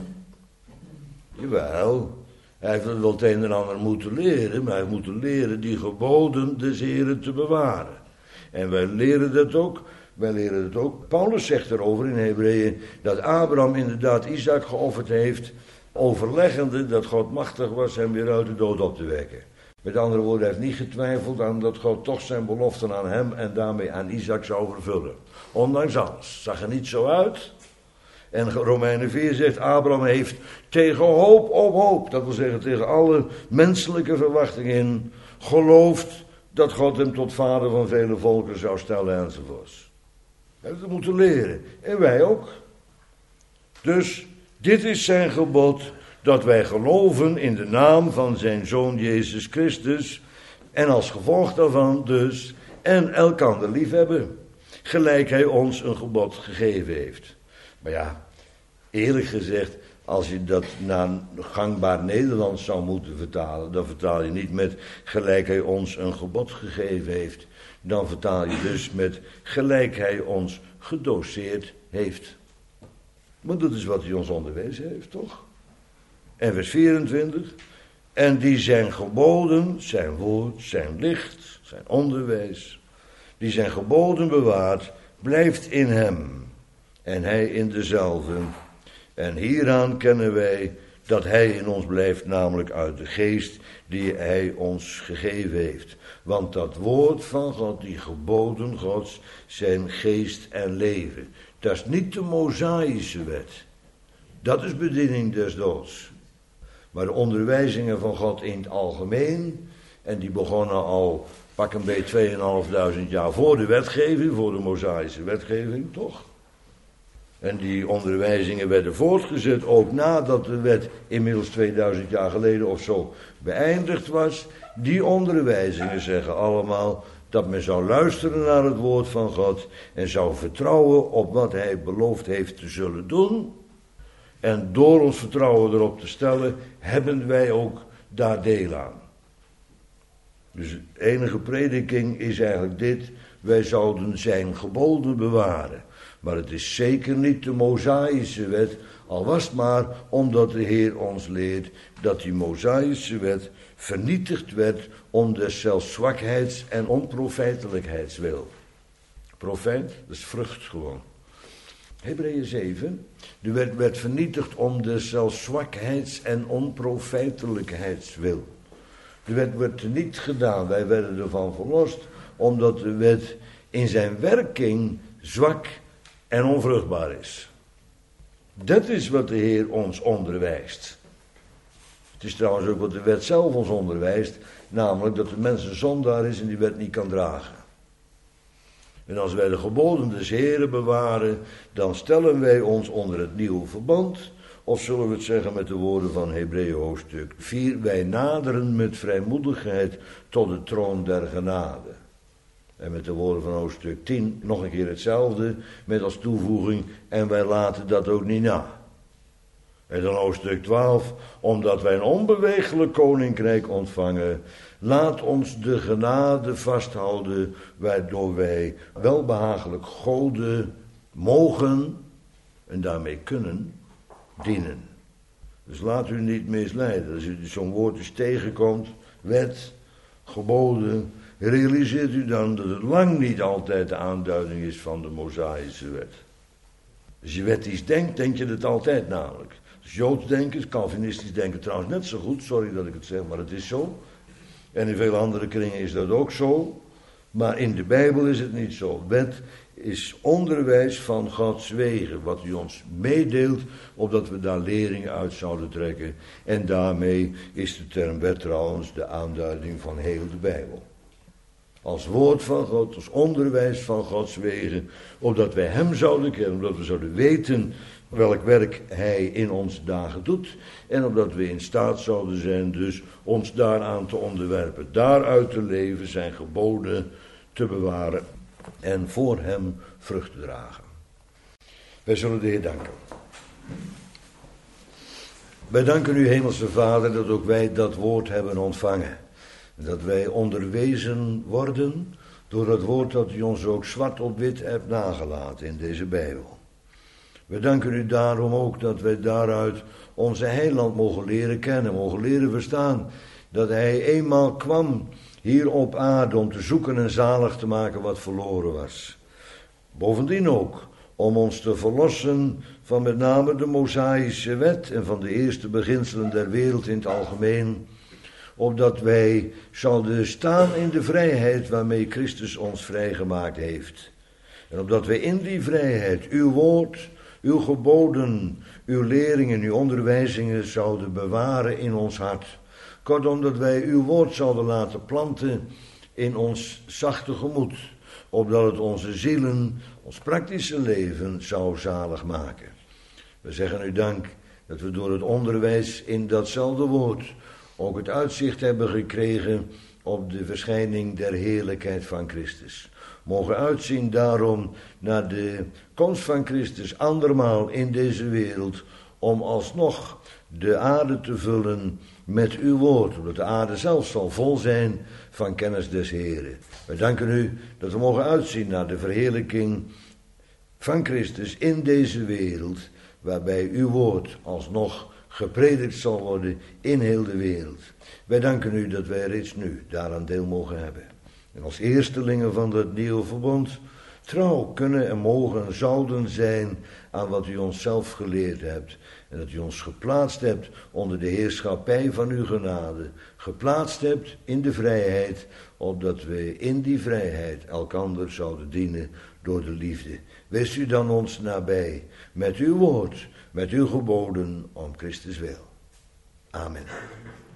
Jawel, hij heeft wel het een en ander moeten leren, maar hij heeft moeten leren die geboden des Heren te bewaren. En wij leren dat ook, wij leren dat ook. Paulus zegt erover in Hebreeën dat Abraham inderdaad Isaac geofferd heeft, overleggende dat God machtig was hem weer uit de dood op te wekken. Met andere woorden, hij heeft niet getwijfeld aan dat God toch zijn beloften aan hem en daarmee aan Isaac zou vervullen. Ondanks alles, zag er niet zo uit. En Romeinen vier zegt, Abraham heeft tegen hoop op hoop, dat wil zeggen tegen alle menselijke verwachtingen in, geloofd dat God hem tot vader van vele volken zou stellen enzovoorts. We hebben het moeten leren. En wij ook. Dus dit is zijn gebod, dat wij geloven in de naam van zijn Zoon Jezus Christus en als gevolg daarvan dus en elkander liefhebben, gelijk hij ons een gebod gegeven heeft. Maar ja, eerlijk gezegd, als je dat naar gangbaar Nederlands zou moeten vertalen, dan vertaal je niet met gelijk hij ons een gebod gegeven heeft. Dan vertaal je dus met gelijk hij ons gedoseerd heeft. Want dat is wat hij ons onderwezen heeft, toch? En vers vierentwintig. En die zijn geboden, zijn woord, zijn licht, zijn onderwijs, die zijn geboden bewaart, blijft in hem. En hij in dezelfde. En hieraan kennen wij dat hij in ons blijft, namelijk uit de geest die hij ons gegeven heeft. Want dat woord van God, die geboden Gods, zijn geest en leven. Dat is niet de Mosaïsche wet. Dat is bediening des doods. Maar de onderwijzingen van God in het algemeen, en die begonnen al pak een beetje tweeënhalfduizend jaar voor de wetgeving, voor de Mosaïsche wetgeving, toch? En die onderwijzingen werden voortgezet ook nadat de wet inmiddels tweeduizend jaar geleden of zo beëindigd was. Die onderwijzingen zeggen allemaal dat men zou luisteren naar het woord van God en zou vertrouwen op wat hij beloofd heeft te zullen doen. En door ons vertrouwen erop te stellen, hebben wij ook daar deel aan. Dus de enige prediking is eigenlijk dit: wij zouden zijn geboden bewaren. Maar het is zeker niet de Mosaïsche wet, al was het maar omdat de Heer ons leert dat die Mosaïsche wet vernietigd werd om des zelfs zwakheids- en onprofijtelijkheids wil. Profijt, dat is vrucht gewoon. Hebreeën zeven, de wet werd vernietigd om des zelfs zwakheids- en onprofijtelijkheids wil. De wet werd niet gedaan, wij werden ervan verlost, omdat de wet in zijn werking zwak en onvruchtbaar is. Dat is wat de Heer ons onderwijst. Het is trouwens ook wat de wet zelf ons onderwijst, namelijk dat de mens een zondaar is en die wet niet kan dragen. En als wij de geboden des Heren bewaren, dan stellen wij ons onder het nieuwe verbond, of zullen we het zeggen met de woorden van Hebreeën hoofdstuk vier, wij naderen met vrijmoedigheid tot de troon der genade. En met de woorden van hoofdstuk tien nog een keer hetzelfde, met als toevoeging, en wij laten dat ook niet na. En dan hoofdstuk twaalf, omdat wij een onbeweeglijk koninkrijk ontvangen, laat ons de genade vasthouden, waardoor wij welbehagelijk Gode mogen, en daarmee kunnen, dienen. Dus laat u niet misleiden. Als u zo'n woord eens tegenkomt, wet, geboden, realiseert u dan dat het lang niet altijd de aanduiding is van de Mosaïsche wet. Als je wettisch denkt, denk je het altijd namelijk. Dus Joods denken, Calvinistisch denken trouwens net zo goed, sorry dat ik het zeg, maar het is zo. En in vele andere kringen is dat ook zo. Maar in de Bijbel is het niet zo. Wet is onderwijs van Gods wegen, wat u ons meedeelt, opdat we daar leringen uit zouden trekken. En daarmee is de term wet trouwens de aanduiding van heel de Bijbel. Als woord van God, als onderwijs van Gods wegen, opdat wij hem zouden kennen, opdat we zouden weten welk werk hij in onze dagen doet, en opdat we in staat zouden zijn dus ons daaraan te onderwerpen, daaruit te leven, zijn geboden te bewaren en voor hem vrucht te dragen. Wij zullen de Heer danken. Wij danken u, Hemelse Vader, dat ook wij dat woord hebben ontvangen. Dat wij onderwezen worden door het woord dat u ons ook zwart op wit hebt nagelaten in deze Bijbel. We danken u daarom ook dat wij daaruit onze heiland mogen leren kennen, mogen leren verstaan, dat hij eenmaal kwam hier op aarde om te zoeken en zalig te maken wat verloren was. Bovendien ook om ons te verlossen van met name de Mosaïsche wet en van de eerste beginselen der wereld in het algemeen, opdat wij zouden staan in de vrijheid waarmee Christus ons vrijgemaakt heeft. En opdat wij in die vrijheid uw woord, uw geboden, uw leringen, uw onderwijzingen zouden bewaren in ons hart. Kortom, dat wij uw woord zouden laten planten in ons zachte gemoed, opdat het onze zielen, ons praktische leven zou zalig maken. We zeggen u dank dat we door het onderwijs in datzelfde woord ook het uitzicht hebben gekregen op de verschijning der heerlijkheid van Christus. Mogen uitzien daarom naar de komst van Christus andermaal in deze wereld, om alsnog de aarde te vullen met uw woord, omdat de aarde zelf zal vol zijn van kennis des Heren. We danken u dat we mogen uitzien naar de verheerlijking van Christus in deze wereld, waarbij uw woord alsnog gepredikt zal worden in heel de wereld. Wij danken u dat wij reeds nu daaraan deel mogen hebben. En als eerstelingen van het nieuwe verbond trouw kunnen en mogen en zouden zijn aan wat u ons zelf geleerd hebt. En dat u ons geplaatst hebt onder de heerschappij van uw genade. Geplaatst hebt in de vrijheid, opdat we in die vrijheid elkander zouden dienen door de liefde. Wees u dan ons nabij met uw woord, met uw geboden om Christus wil. Amen.